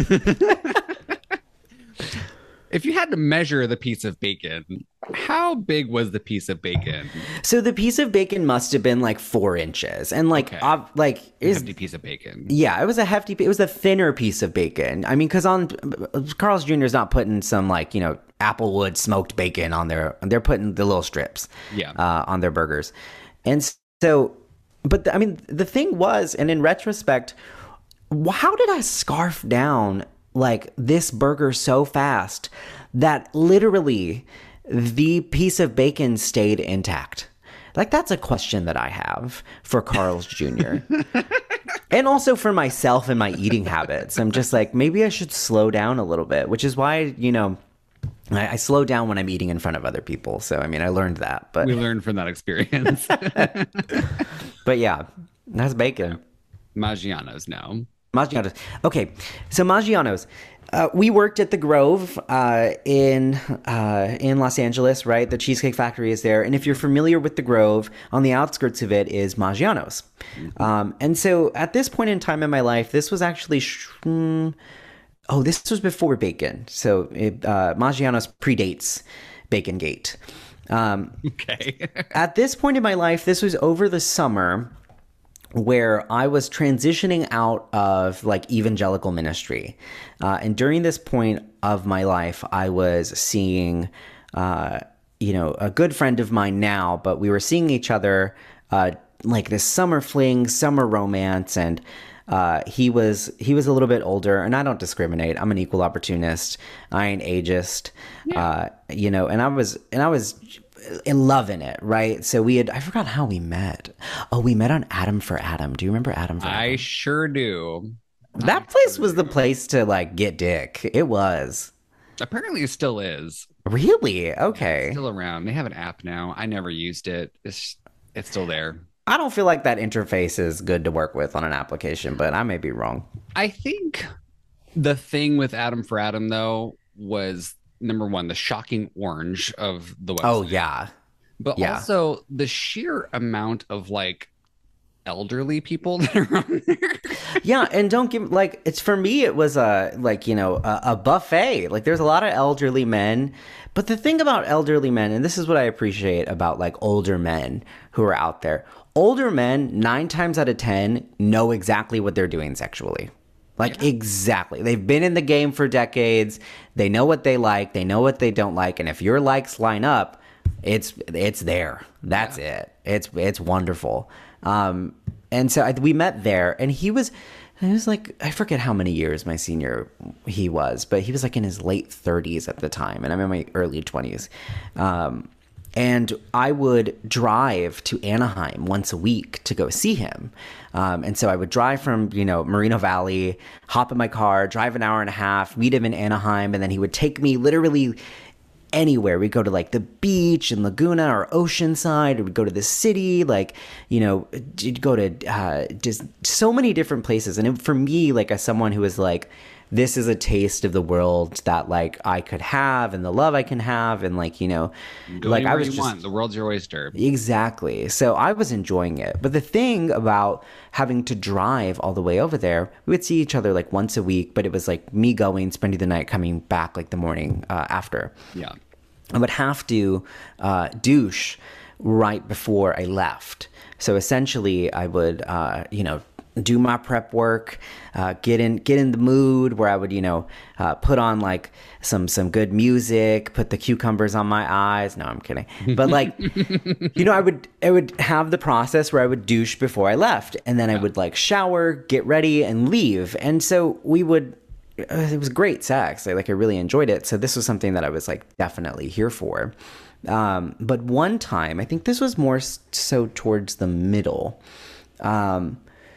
If you had to measure the piece of bacon, how big was the piece of bacon? So the piece of bacon must have been like four inches, and like, Okay. ob- like is Hefty piece of bacon. yeah, it was a hefty. It was a thinner piece of bacon. I mean, because on Carl's Junior is not putting some like you know applewood smoked bacon on their. They're putting the little strips, Yeah. uh, on their burgers, and so. But the, I mean, the thing was, and in retrospect, wh- how did I scarf down like this burger so fast that literally the piece of bacon stayed intact? Like, that's a question that I have for Carl's Junior And also for myself and my eating habits. I'm just like, maybe I should slow down a little bit, which is why, you know, I, I slow down when I'm eating in front of other people. So, I mean, I learned that. But We learned from that experience. but yeah, that's bacon. Maggiano's now. Maggiano's. Okay, so Maggiano's. Uh, we worked at the Grove uh, in uh, in Los Angeles, right? The Cheesecake Factory is there, and if you're familiar with the Grove, on the outskirts of it is Maggiano's. Mm-hmm. Um, and so, at this point in time in my life, this was actually. Sh- mm, oh, this was before Bacon. So it, uh, Maggiano's predates Bacon Gate. Um, Okay. at this point in my life, this was over the summer where I was transitioning out of like evangelical ministry. Uh, and during this point of my life, I was seeing, uh, you know, a good friend of mine now, but we were seeing each other uh, like this summer fling, summer romance. And uh, he was he was a little bit older, and I don't discriminate. I'm an equal opportunist. I ain't ageist, yeah. uh, you know, and I was and I was in loving it, right? So we had, I forgot how we met. Oh, we met on Adam for Adam. Do you remember Adam for Adam? I sure do. That I place sure was do. the place to like get dick. It was. Apparently it still is. Really? Okay. It's still around. They have an app now. I never used it. It's it's still there. I don't feel like that interface is good to work with on an application, but I may be wrong. I think the thing with Adam for Adam though was number one, the shocking orange of the website. Oh yeah. But Yeah. also the sheer amount of like elderly people that are on there. Yeah, and don't give like it's for me it was a like you know a, a buffet. Like there's a lot of elderly men, but the thing about elderly men, and this is what I appreciate about like older men who are out there. Older men nine times out of ten know exactly what they're doing sexually. Like, yeah. Exactly. They've been in the game for decades. They know what they like. They know what they don't like. And if your likes line up, it's it's there. That's yeah. it. It's it's wonderful. Um, and so I, we met there, and he was. He was like, I forget how many years my senior he was, but he was like in his late thirties at the time, and I'm in my early twenties. Um, and I would drive to Anaheim once a week to go see him. Um, and so I would drive from, you know, Moreno Valley, hop in my car, drive an hour and a half, meet him in Anaheim, and then he would take me literally anywhere. We'd go to like the beach in Laguna or Oceanside, or we'd go to the city, like, you know, you'd go to uh, just so many different places. And it, for me, like as someone who is like, this is a taste of the world that like I could have and the love I can have. And like, you know, go like I was you just, want. The world's your oyster. Exactly. So I was enjoying it. But the thing about having to drive all the way over there, we would see each other like once a week, but it was like me going, spending the night, coming back like the morning uh, after. Yeah. I would have to uh, douche right before I left. So essentially I would, uh, you know, do my prep work, uh, get in, get in the mood where I would, you know, uh, put on like some, some good music, put the cucumbers on my eyes. No, I'm kidding. But like, you know, I would, I would have the process where I would douche before I left, and then yeah. I would like shower, get ready, and leave. And so we would, uh, it was great sex. I, like, I really enjoyed it. So this was something that I was like definitely here for. Um, but one time, I think this was more so towards the middle, um,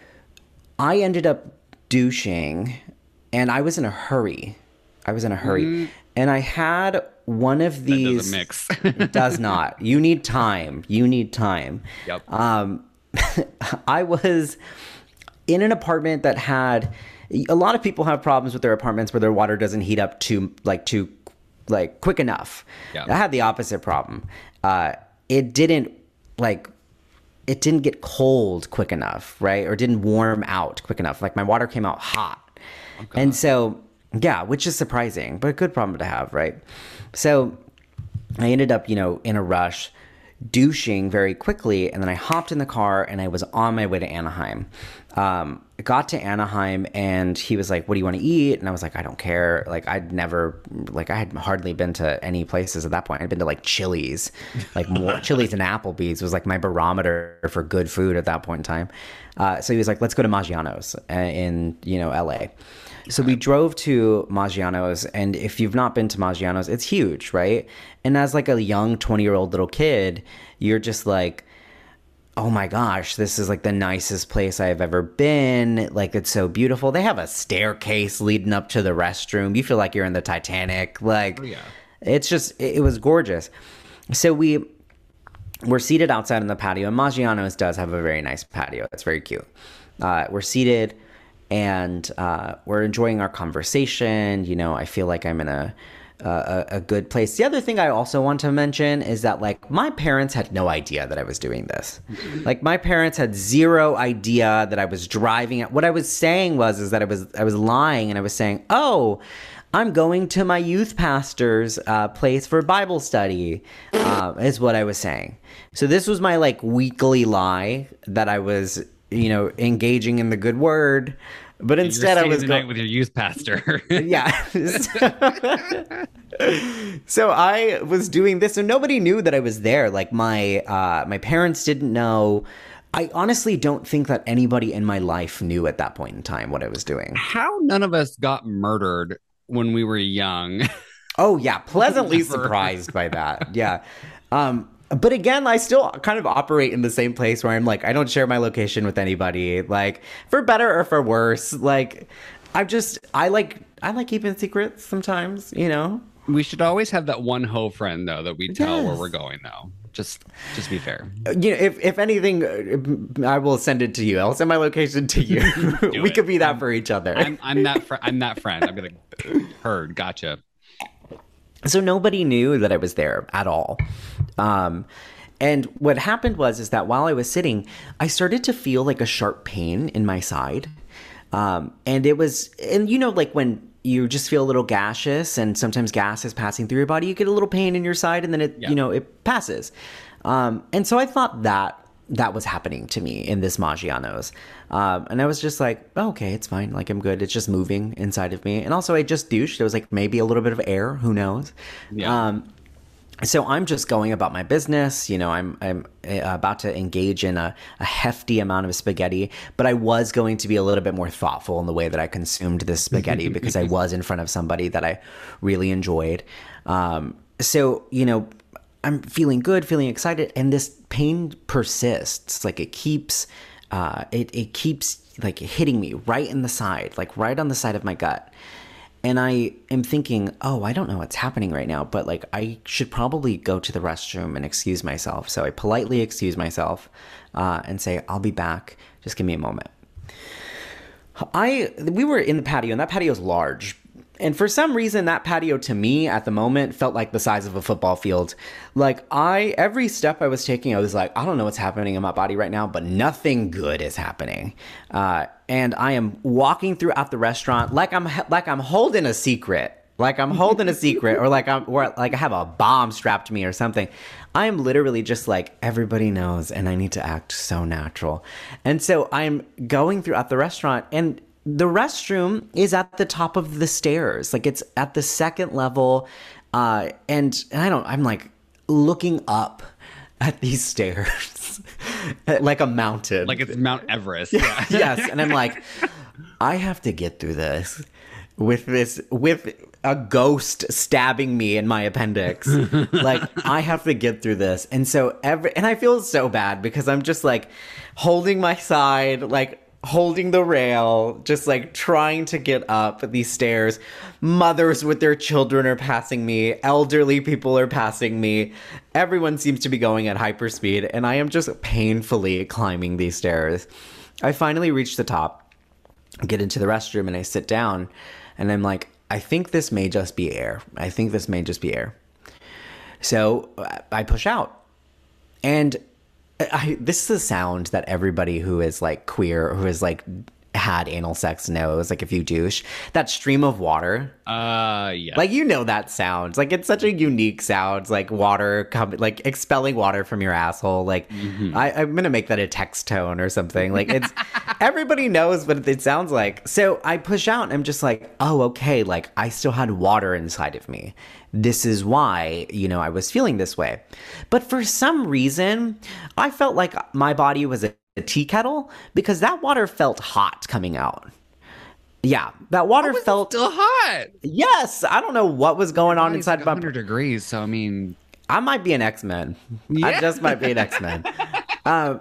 I ended up douching, and I was in a hurry. I was in a hurry. Mm. And I had one of these. That doesn't mix. It does not. You need time. You need time. Yep. Um, I was in an apartment that had, a lot of people have problems with their apartments where their water doesn't heat up too, like, too, like, quick enough. Yeah. I had the opposite problem. Uh, it didn't, like, it didn't get cold quick enough, right? Or didn't warm out quick enough. Like my water came out hot. Oh, and so, yeah, which is surprising, but a good problem to have, right? So I ended up, you know, in a rush, douching very quickly. And then I hopped in the car and I was on my way to Anaheim. Um, I got to Anaheim and he was like, what do you want to eat? And I was like, I don't care. Like I'd never, like I had hardly been to any places at that point. I'd been to like Chili's, like more Chili's and Applebee's was like my barometer for good food at that point in time. Uh, so he was like, let's go to Maggiano's in, you know, L A. So we drove to Maggiano's, and if you've not been to Maggiano's, it's huge, right? And as like a young twenty year old little kid, you're just like, oh my gosh, this is like the nicest place I've ever been. Like, it's so beautiful. They have a staircase leading up to the restroom. You feel like you're in the Titanic. Like, oh, yeah. It's just, it, it was gorgeous. So we were seated outside on the patio, and Maggiano's does have a very nice patio. It's very cute. Uh, we're seated, and uh, we're enjoying our conversation. You know, I feel like I'm in a, Uh, a, a good place. The other thing I also want to mention is that, like, my parents had no idea that I was doing this. Like, my parents had zero idea that I was driving it. What I was saying was, is that I was, I was lying, and I was saying, oh, I'm going to my youth pastor's uh, place for Bible study, uh, is what I was saying. So this was my, like, weekly lie that I was, you know, engaging in the good word. But instead, I was going with your youth pastor. Yeah. So I was doing this, and nobody knew that I was there. Like my uh, my parents didn't know. I honestly don't think that anybody in my life knew at that point in time what I was doing. How none of us got murdered when we were young. Oh yeah, pleasantly surprised by that. Yeah. Um, But again, I still kind of operate in the same place where I'm like, I don't share my location with anybody, like for better or for worse. Like I'm just, I like, I like keeping secrets sometimes, you know? We should always have that one hoe friend though, that we tell Yes. where we're going though. Just, just be fair. You know, if, if anything, I will send it to you. I'll send my location to you. We it. could be that for each other. I'm, I'm that, fr- I'm that friend. I'm going to heard. Gotcha. So nobody knew that I was there at all. Um, and what happened was, is that while I was sitting, I started to feel like a sharp pain in my side. Um, and it was, and you know, like when you just feel a little gaseous and sometimes gas is passing through your body, you get a little pain in your side and then it, yeah. you know, it passes. Um, and so I thought that that was happening to me in this Maggiano's. Um, and I was just like, oh, okay, it's fine. Like, I'm good. It's just moving inside of me. And also I just douched. It was like maybe a little bit of air. Who knows? Yeah. Um, So I'm just going about my business. You know, I'm I'm uh, about to engage in a, a hefty amount of spaghetti, but I was going to be a little bit more thoughtful in the way that I consumed this spaghetti because I was in front of somebody that I really enjoyed. Um, so, you know, I'm feeling good, feeling excited, and this pain persists. Like it keeps, uh, it it keeps like hitting me right in the side, like right on the side of my gut. And I am thinking, oh, I don't know what's happening right now, but like I should probably go to the restroom and excuse myself. So I politely excuse myself uh, and say, I'll be back. Just give me a moment. I we were in the patio, and that patio is large. And for some reason, that patio to me at the moment felt like the size of a football field. Like I, every step I was taking, I was like, I don't know what's happening in my body right now, but nothing good is happening. Uh, and I am walking throughout the restaurant like I'm like I'm holding a secret, like I'm holding a secret, or like I'm or like I have a bomb strapped to me or something. I am literally just like, everybody knows, and I need to act so natural. And so I'm going throughout the restaurant, and the restroom is at the top of the stairs. Like it's at the second level. Uh, and I don't, I'm like looking up at these stairs like a mountain. Like it's Mount Everest. Yeah. Yes. And I'm like, I have to get through this with this, with a ghost stabbing me in my appendix. Like I have to get through this. And so every, and I feel so bad because I'm just like holding my side, like, holding the rail, just like trying to get up these stairs. Mothers with their children are passing me. Elderly people are passing me. Everyone seems to be going at hyperspeed, and I am just painfully climbing these stairs. I finally reach the top, get into the restroom, and I sit down, and I'm like, I think this may just be air. I think this may just be air. So I push out, and I, this is a sound that everybody who is like queer, who has like had anal sex knows. Like if you douche, that stream of water. Uh, yeah. Like, you know that sound. Like it's such a unique sound. Like water coming, like expelling water from your asshole. Like mm-hmm. I, I'm gonna make that a text tone or something. Like it's everybody knows what it sounds like. So I push out and I'm just like, oh, okay. Like I still had water inside of me. This is why, you know, I was feeling this way. But for some reason, I felt like my body was a, a tea kettle because that water felt hot coming out. Yeah, that water oh, felt still hot. Yes, I don't know what was going on it's inside like my one hundred degrees. So I mean, I might be an X-Men. Yeah. I just might be an X-Men. um,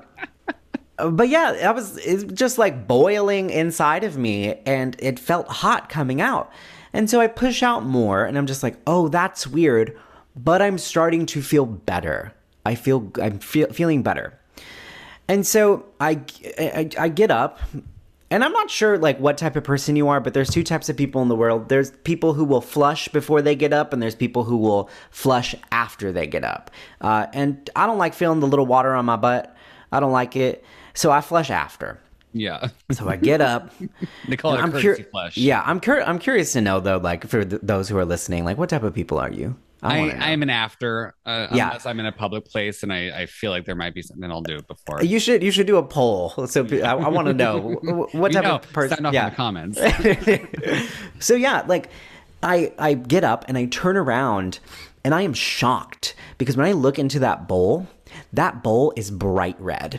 but yeah, I was it's just like boiling inside of me, and it felt hot coming out. And so I push out more, and I'm just like, oh, that's weird, but I'm starting to feel better. I feel I'm feel, feeling better. And so I, I I get up. And I'm not sure like what type of person you are, but there's two types of people in the world. There's people who will flush before they get up, and there's people who will flush after they get up. Uh, and I don't like feeling the little water on my butt. I don't like it. So I flush after. Yeah. So I get up. They call it a I'm courtesy cur- flush. Yeah, I'm cur- I'm curious to know though, like for th- those who are listening, like what type of people are you? I, I, I am an after, uh, Yeah. unless I'm in a public place and I, I feel like there might be something, I'll do it before. You should you should do a poll. So I, I want to know what You type know, of person. sound off Yeah. in the comments. So yeah, like I I get up and I turn around and I am shocked because when I look into that bowl, that bowl is bright red.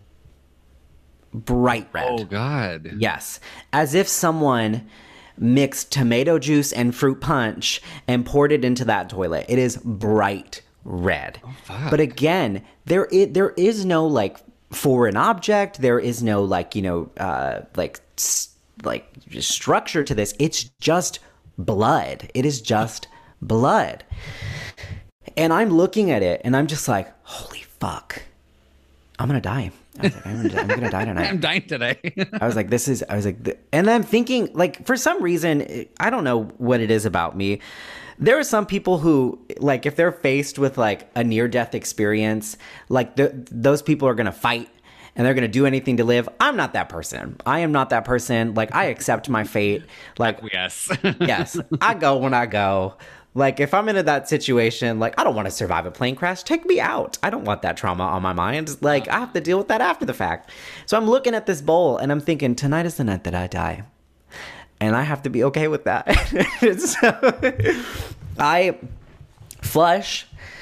Bright red. Oh God. Yes. As if someone mixed tomato juice and fruit punch and poured it into that toilet. It is bright red. Oh, fuck. But again, there is, there is no like foreign object. There is no like, you know, uh, like s- like structure to this. It's just blood. It is just blood. And I'm looking at it and I'm just like, holy fuck. I'm going to die. I was like, I'm gonna, I'm gonna die tonight. I'm dying today. I was like, this is, I was like, th- and I'm thinking, like, for some reason, I don't know what it is about me. There are some people who, like, if they're faced with, like, a near-death experience, like, th- those people are gonna fight and they're gonna do anything to live. I'm not that person. I am not that person. Like, I accept my fate. Like, Yes. yes, I go when I go. Like, if I'm into that situation, like, I don't want to survive a plane crash. Take me out. I don't want that trauma on my mind. Like, I have to deal with that after the fact. So I'm looking at this bowl, and I'm thinking, tonight is the night that I die. And I have to be okay with that. So I flush.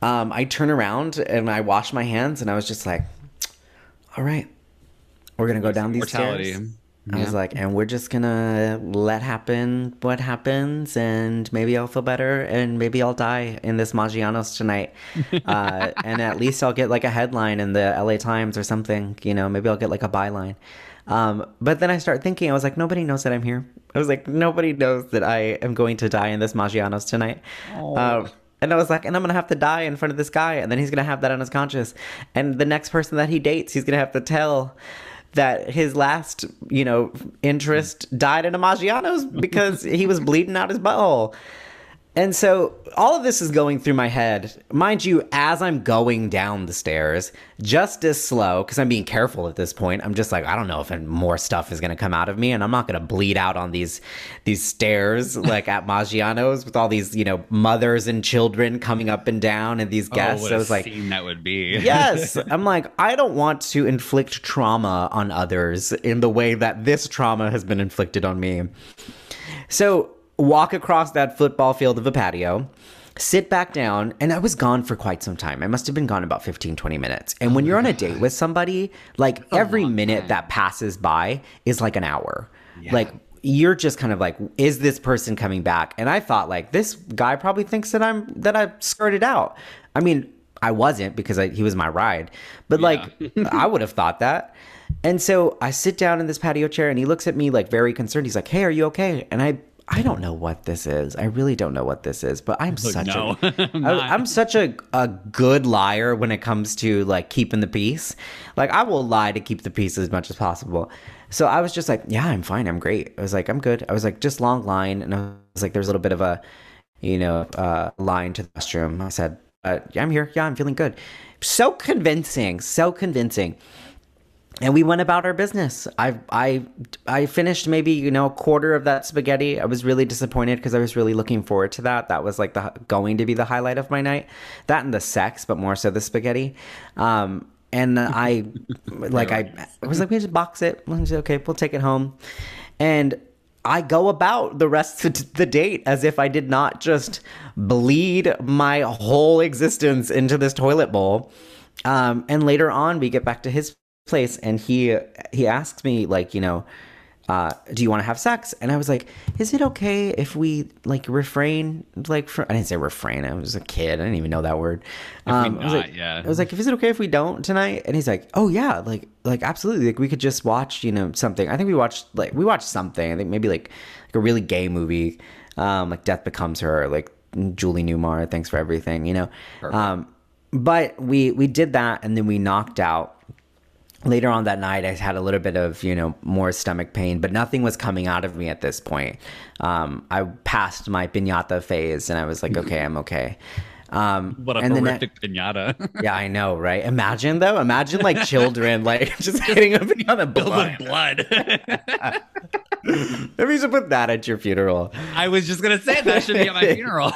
um, I turn around and I wash my hands, and I was just like, all right, we're going to go down these Mortality. stairs. I Yeah. was like, and we're just gonna let happen what happens, and maybe I'll feel better, and maybe I'll die in this Maggiano's tonight. uh, and at least I'll get like a headline in the L A Times or something, you know, maybe I'll get like a byline. Um, but then I start thinking, I was like, nobody knows that I'm here. I was like, nobody knows that I am going to die in this Maggiano's tonight. Oh. Um, and I was like, and I'm going to have to die in front of this guy, and then he's going to have that on his conscience. And the next person that he dates, he's going to have to tell that his last, you know, interest died in a Maggiano's because he was bleeding out his butthole. And so all of this is going through my head, mind you, as I'm going down the stairs, just as slow, because I'm being careful at this point. I'm just like, I don't know if more stuff is going to come out of me, and I'm not going to bleed out on these these stairs like at Maggiano's with all these, you know, mothers and children coming up and down and these guests. Oh, what So I a was like, scene that would be. yes. I'm like, I don't want to inflict trauma on others in the way that this trauma has been inflicted on me. So walk across that football field of a patio, sit back down, and I was gone for quite some time. I must have been gone about fifteen, twenty minutes. And when you're on a date with somebody, like every minute that passes by is like an hour. Yeah. Like you're just kind of like, is this person coming back? And I thought like, this guy probably thinks that I'm, that I skirted out. I mean, I wasn't because I, he was my ride, but like I would have thought that. And so I sit down in this patio chair and he looks at me like very concerned. He's like, hey, are you okay? And I, I don't know what this is. I really don't know what this is, but I'm such no, a, I'm I, not. I'm such a, a good liar when it comes to like keeping the peace. Like I will lie to keep the peace as much as possible. So I was just like, yeah, I'm fine. I'm great. I was like, I'm good. I was like, just long line. And I was like, there's a little bit of a, you know, uh, line to the restroom. I said, uh, yeah, I'm here. Yeah, I'm feeling good. So convincing, so convincing. And we went about our business. I I I finished maybe, you know, a quarter of that spaghetti. I was really disappointed because I was really looking forward to that. That was like the going to be the highlight of my night. That and the sex, but more so the spaghetti. Um, and I like I, I was like, we just box it. I said, okay, we'll take it home. And I go about the rest of the date as if I did not just bleed my whole existence into this toilet bowl. Um, and later on, we get back to his place and he he asks me like, you know, uh do you want to have sex? And I was like, is it okay if we like refrain like fr-? I didn't say refrain, I was a kid, I didn't even know that word. um I was not, like, yeah. I was like, is it okay if we don't tonight? And he's like, oh yeah, like like absolutely, like we could just watch, you know, something. I think we watched like we watched something, I think maybe like like a really gay movie, um like Death Becomes Her, like Julie Newmar, Thanks for Everything, you know. Perfect. um but we we did that, and then we knocked out. Later on that night, I had a little bit of, you know, more stomach pain, but nothing was coming out of me at this point. Um, I passed my piñata phase, and I was like, okay, I'm okay. Um, What a and then horrific pinata. yeah, I know, right? Imagine though, imagine like children like just hitting a piñata blood. blood. Maybe you should put that at your funeral. I was just gonna say that should be at my funeral.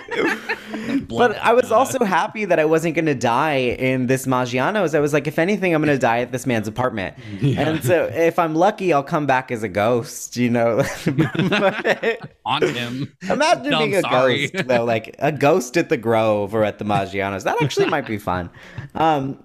But I was also happy that I wasn't going to die in this Maggiano's. I was like, if anything, I'm going to die at this man's apartment. Yeah. And so if I'm lucky, I'll come back as a ghost, you know. On him. Imagine No, being I'm a sorry. ghost, though, like a ghost at the Grove or at the Maggiano's. That actually might be fun. Um,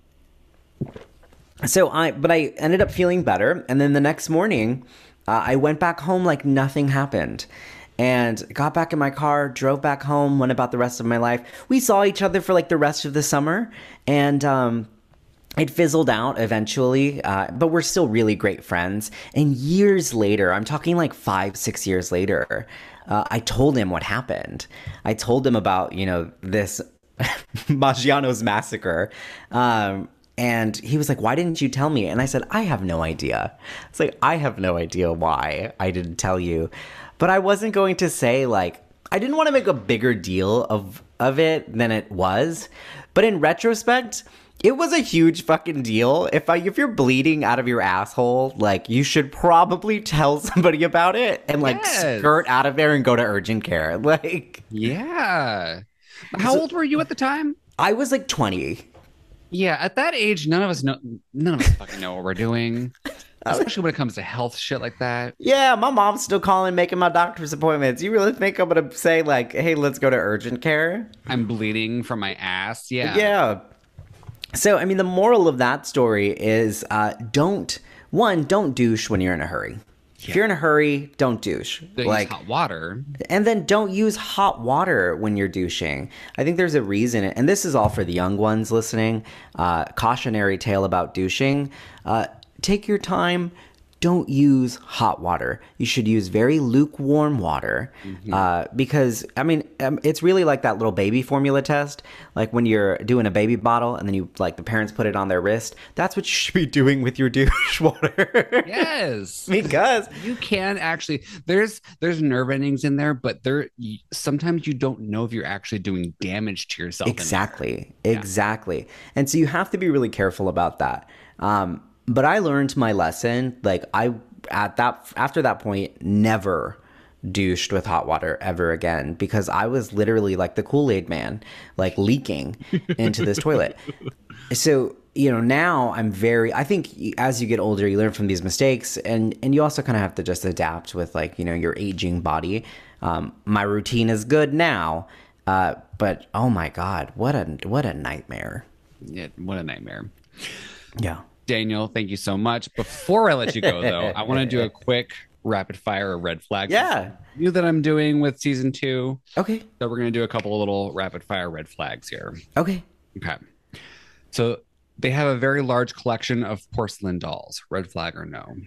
so I, but I ended up feeling better. And then the next morning, uh, I went back home like nothing happened. And got back in my car, drove back home, went about the rest of my life. We saw each other for like the rest of the summer, and um, it fizzled out eventually, uh, but we're still really great friends. And years later, I'm talking like five, six years later, uh, I told him what happened. I told him about, you know, this Maggiano's massacre. Um, and he was like, why didn't you tell me? And I said, I have no idea. It's like, I have no idea why I didn't tell you. But I wasn't going to say, like, I didn't want to make a bigger deal of of it than it was. But in retrospect, it was a huge fucking deal. If I, if you're bleeding out of your asshole, like, you should probably tell somebody about it and, like, Yes. skirt out of there and go to urgent care. Like, Yeah. How old were you at the time? I was, like, twenty. Yeah, at that age, none of us know. None of us fucking know what we're doing. Especially when it comes to health shit like that. Yeah, my mom's still calling, making my doctor's appointments. You really think I'm gonna say like, "Hey, let's go to urgent care"? I'm bleeding from my ass. Yeah. Yeah. So, I mean, the moral of that story is uh, don't, one, don't douche when you're in a hurry. If you're in a hurry, don't douche. Don't like use hot water. And then don't use hot water when you're douching. I think there's a reason, and this is all for the young ones listening. Uh, cautionary tale about douching. Uh, take your time. Don't use hot water. You should use very lukewarm water mm-hmm. uh, because, I mean, um, it's really like that little baby formula test. Like when you're doing a baby bottle and then you, like, the parents put it on their wrist. That's what you should be doing with your douche water. Yes. Because you can actually, there's there's nerve endings in there, but there sometimes you don't know if you're actually doing damage to yourself. Exactly. Exactly. Yeah. And so you have to be really careful about that. Um, But I learned my lesson. Like I, at that, after that point, never douched with hot water ever again because I was literally like the Kool-Aid man, like leaking into this toilet. So, you know, now I'm very, I think as you get older, you learn from these mistakes and, and you also kind of have to just adapt with like, you know, your aging body. Um, my routine is good now. Uh, but oh my God, what a, what a nightmare. Yeah. What a nightmare. Yeah. Daniel, thank you so much. Before I let you go, though, I want to do a quick rapid fire or red flag. Yeah. You that I'm doing with season two. Okay. So we're going to do a couple of little rapid fire red flags here. Okay. Okay. So they have a very large collection of porcelain dolls. Red flag or no?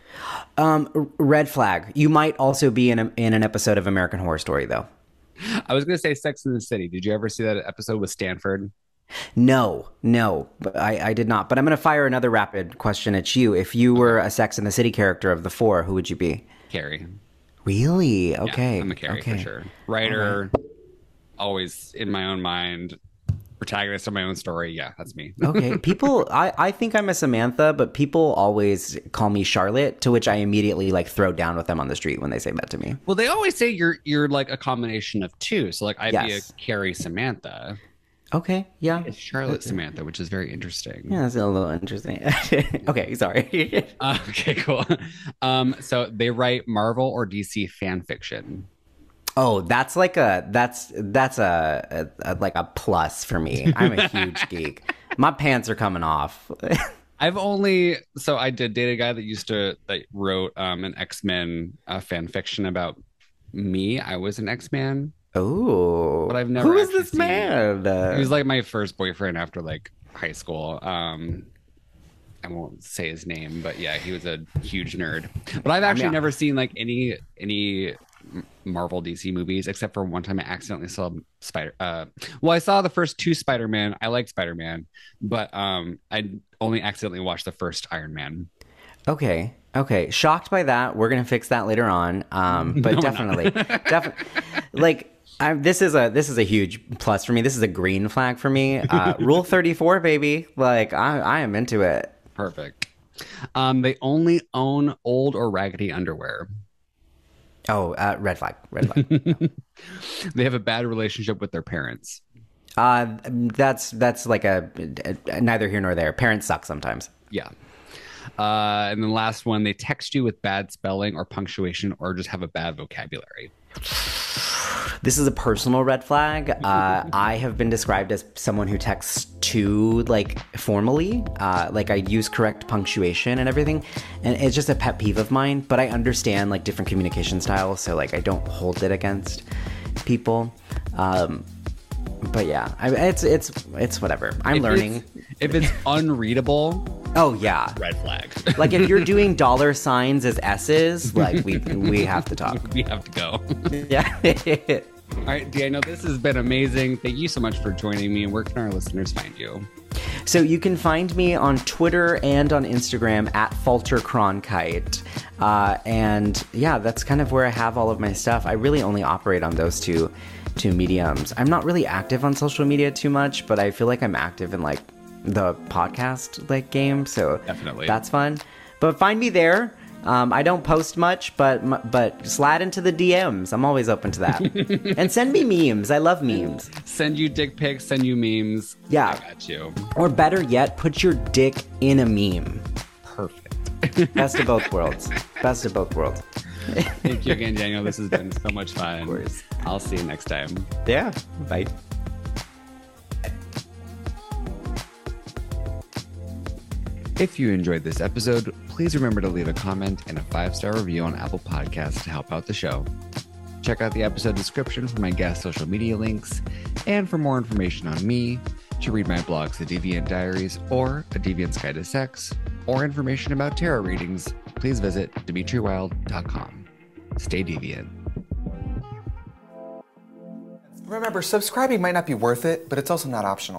Um, red flag. You might also be in a, in an episode of American Horror Story, though. I was going to say Sex in the City. Did you ever see that episode with Stanford? No, no, but I, I did not. But I'm going to fire another rapid question at you. If you were a Sex and the City character of the four, who would you be? Carrie. Really? Okay. Yeah, I'm a Carrie okay. for sure. Writer, right. Always in my own mind. Protagonist of my own story. Yeah, that's me. Okay. People, I, I think I'm a Samantha, but people always call me Charlotte, to which I immediately like throw down with them on the street when they say that to me. Well, they always say you're you're like a combination of two. So like I'd yes. be a Carrie Samantha. Okay, yeah. It's Charlotte Samantha, which is very interesting. Yeah, that's a little interesting. Okay, sorry. uh, okay, cool. Um, so they write Marvel or D C fan fiction. Oh, that's like a that's that's a, a, a like a plus for me. I'm a huge geek. My pants are coming off. I've only so I did date a guy that used to that wrote um, an X-Men uh, fan fiction about me. I was an X-Man. Oh, but I've never. Who is this seen, man? Uh, he was like my first boyfriend after like high school. Um, I won't say his name, but yeah, he was a huge nerd. But I've actually I mean, never seen like any any Marvel D C movies except for one time I accidentally saw Spider. Uh, well, I saw the first two Spider-Man. I like Spider-Man, but um, I only accidentally watched the first Iron Man. Okay. Okay. Shocked by that. We're gonna fix that later on. Um, but no, definitely, definitely, like. I, this is a this is a huge plus for me. This is a green flag for me. Uh, Rule thirty-four, baby. Like I, I am into it. Perfect. Um, they only own old or raggedy underwear. Oh, uh, red flag. Red flag. They have a bad relationship with their parents. Uh, that's that's like a, a neither here nor there. Parents suck sometimes. Yeah. Uh, and the last one, they text you with bad spelling or punctuation, or just have a bad vocabulary. This is a personal red flag. Uh, I have been described as someone who texts too, like, formally. Uh, like, I use correct punctuation and everything. And it's just a pet peeve of mine. But I understand, like, different communication styles. So, like, I don't hold it against people. Um, but, yeah. I, it's, it's, it's whatever. I'm if learning. It's, if it's unreadable... Oh, yeah. Red flag. Like, if you're doing dollar signs as S's, like, we we have to talk. We have to go. Yeah. All right, Daniel, this has been amazing. Thank you so much for joining me. Where can our listeners find you? So you can find me on Twitter and on Instagram at Falter Cronkite. Uh, and, yeah, that's kind of where I have all of my stuff. I really only operate on those two, two mediums. I'm not really active on social media too much, but I feel like I'm active in, like, the podcast like game, so definitely that's fun. But find me there. Um, I don't post much, but but slide into the D Ms. I'm always open to that. And send me memes. I love memes. Send you dick pics. Send you memes. Yeah, I got you. Or better yet, put your dick in a meme. Perfect. Best of both worlds. Best of both worlds. Thank you again, Daniel. This has been so much fun. Of course. I'll see you next time. Yeah. Bye. If you enjoyed this episode, please remember to leave a comment and a five-star review on Apple Podcasts to help out the show. Check out the episode description for my guest social media links, and for more information on me, to read my blogs, The Deviant Diaries or A Deviant's Guide to Sex, or information about tarot readings, please visit dimitri wild dot com. Stay deviant. Remember, subscribing might not be worth it, but it's also not optional.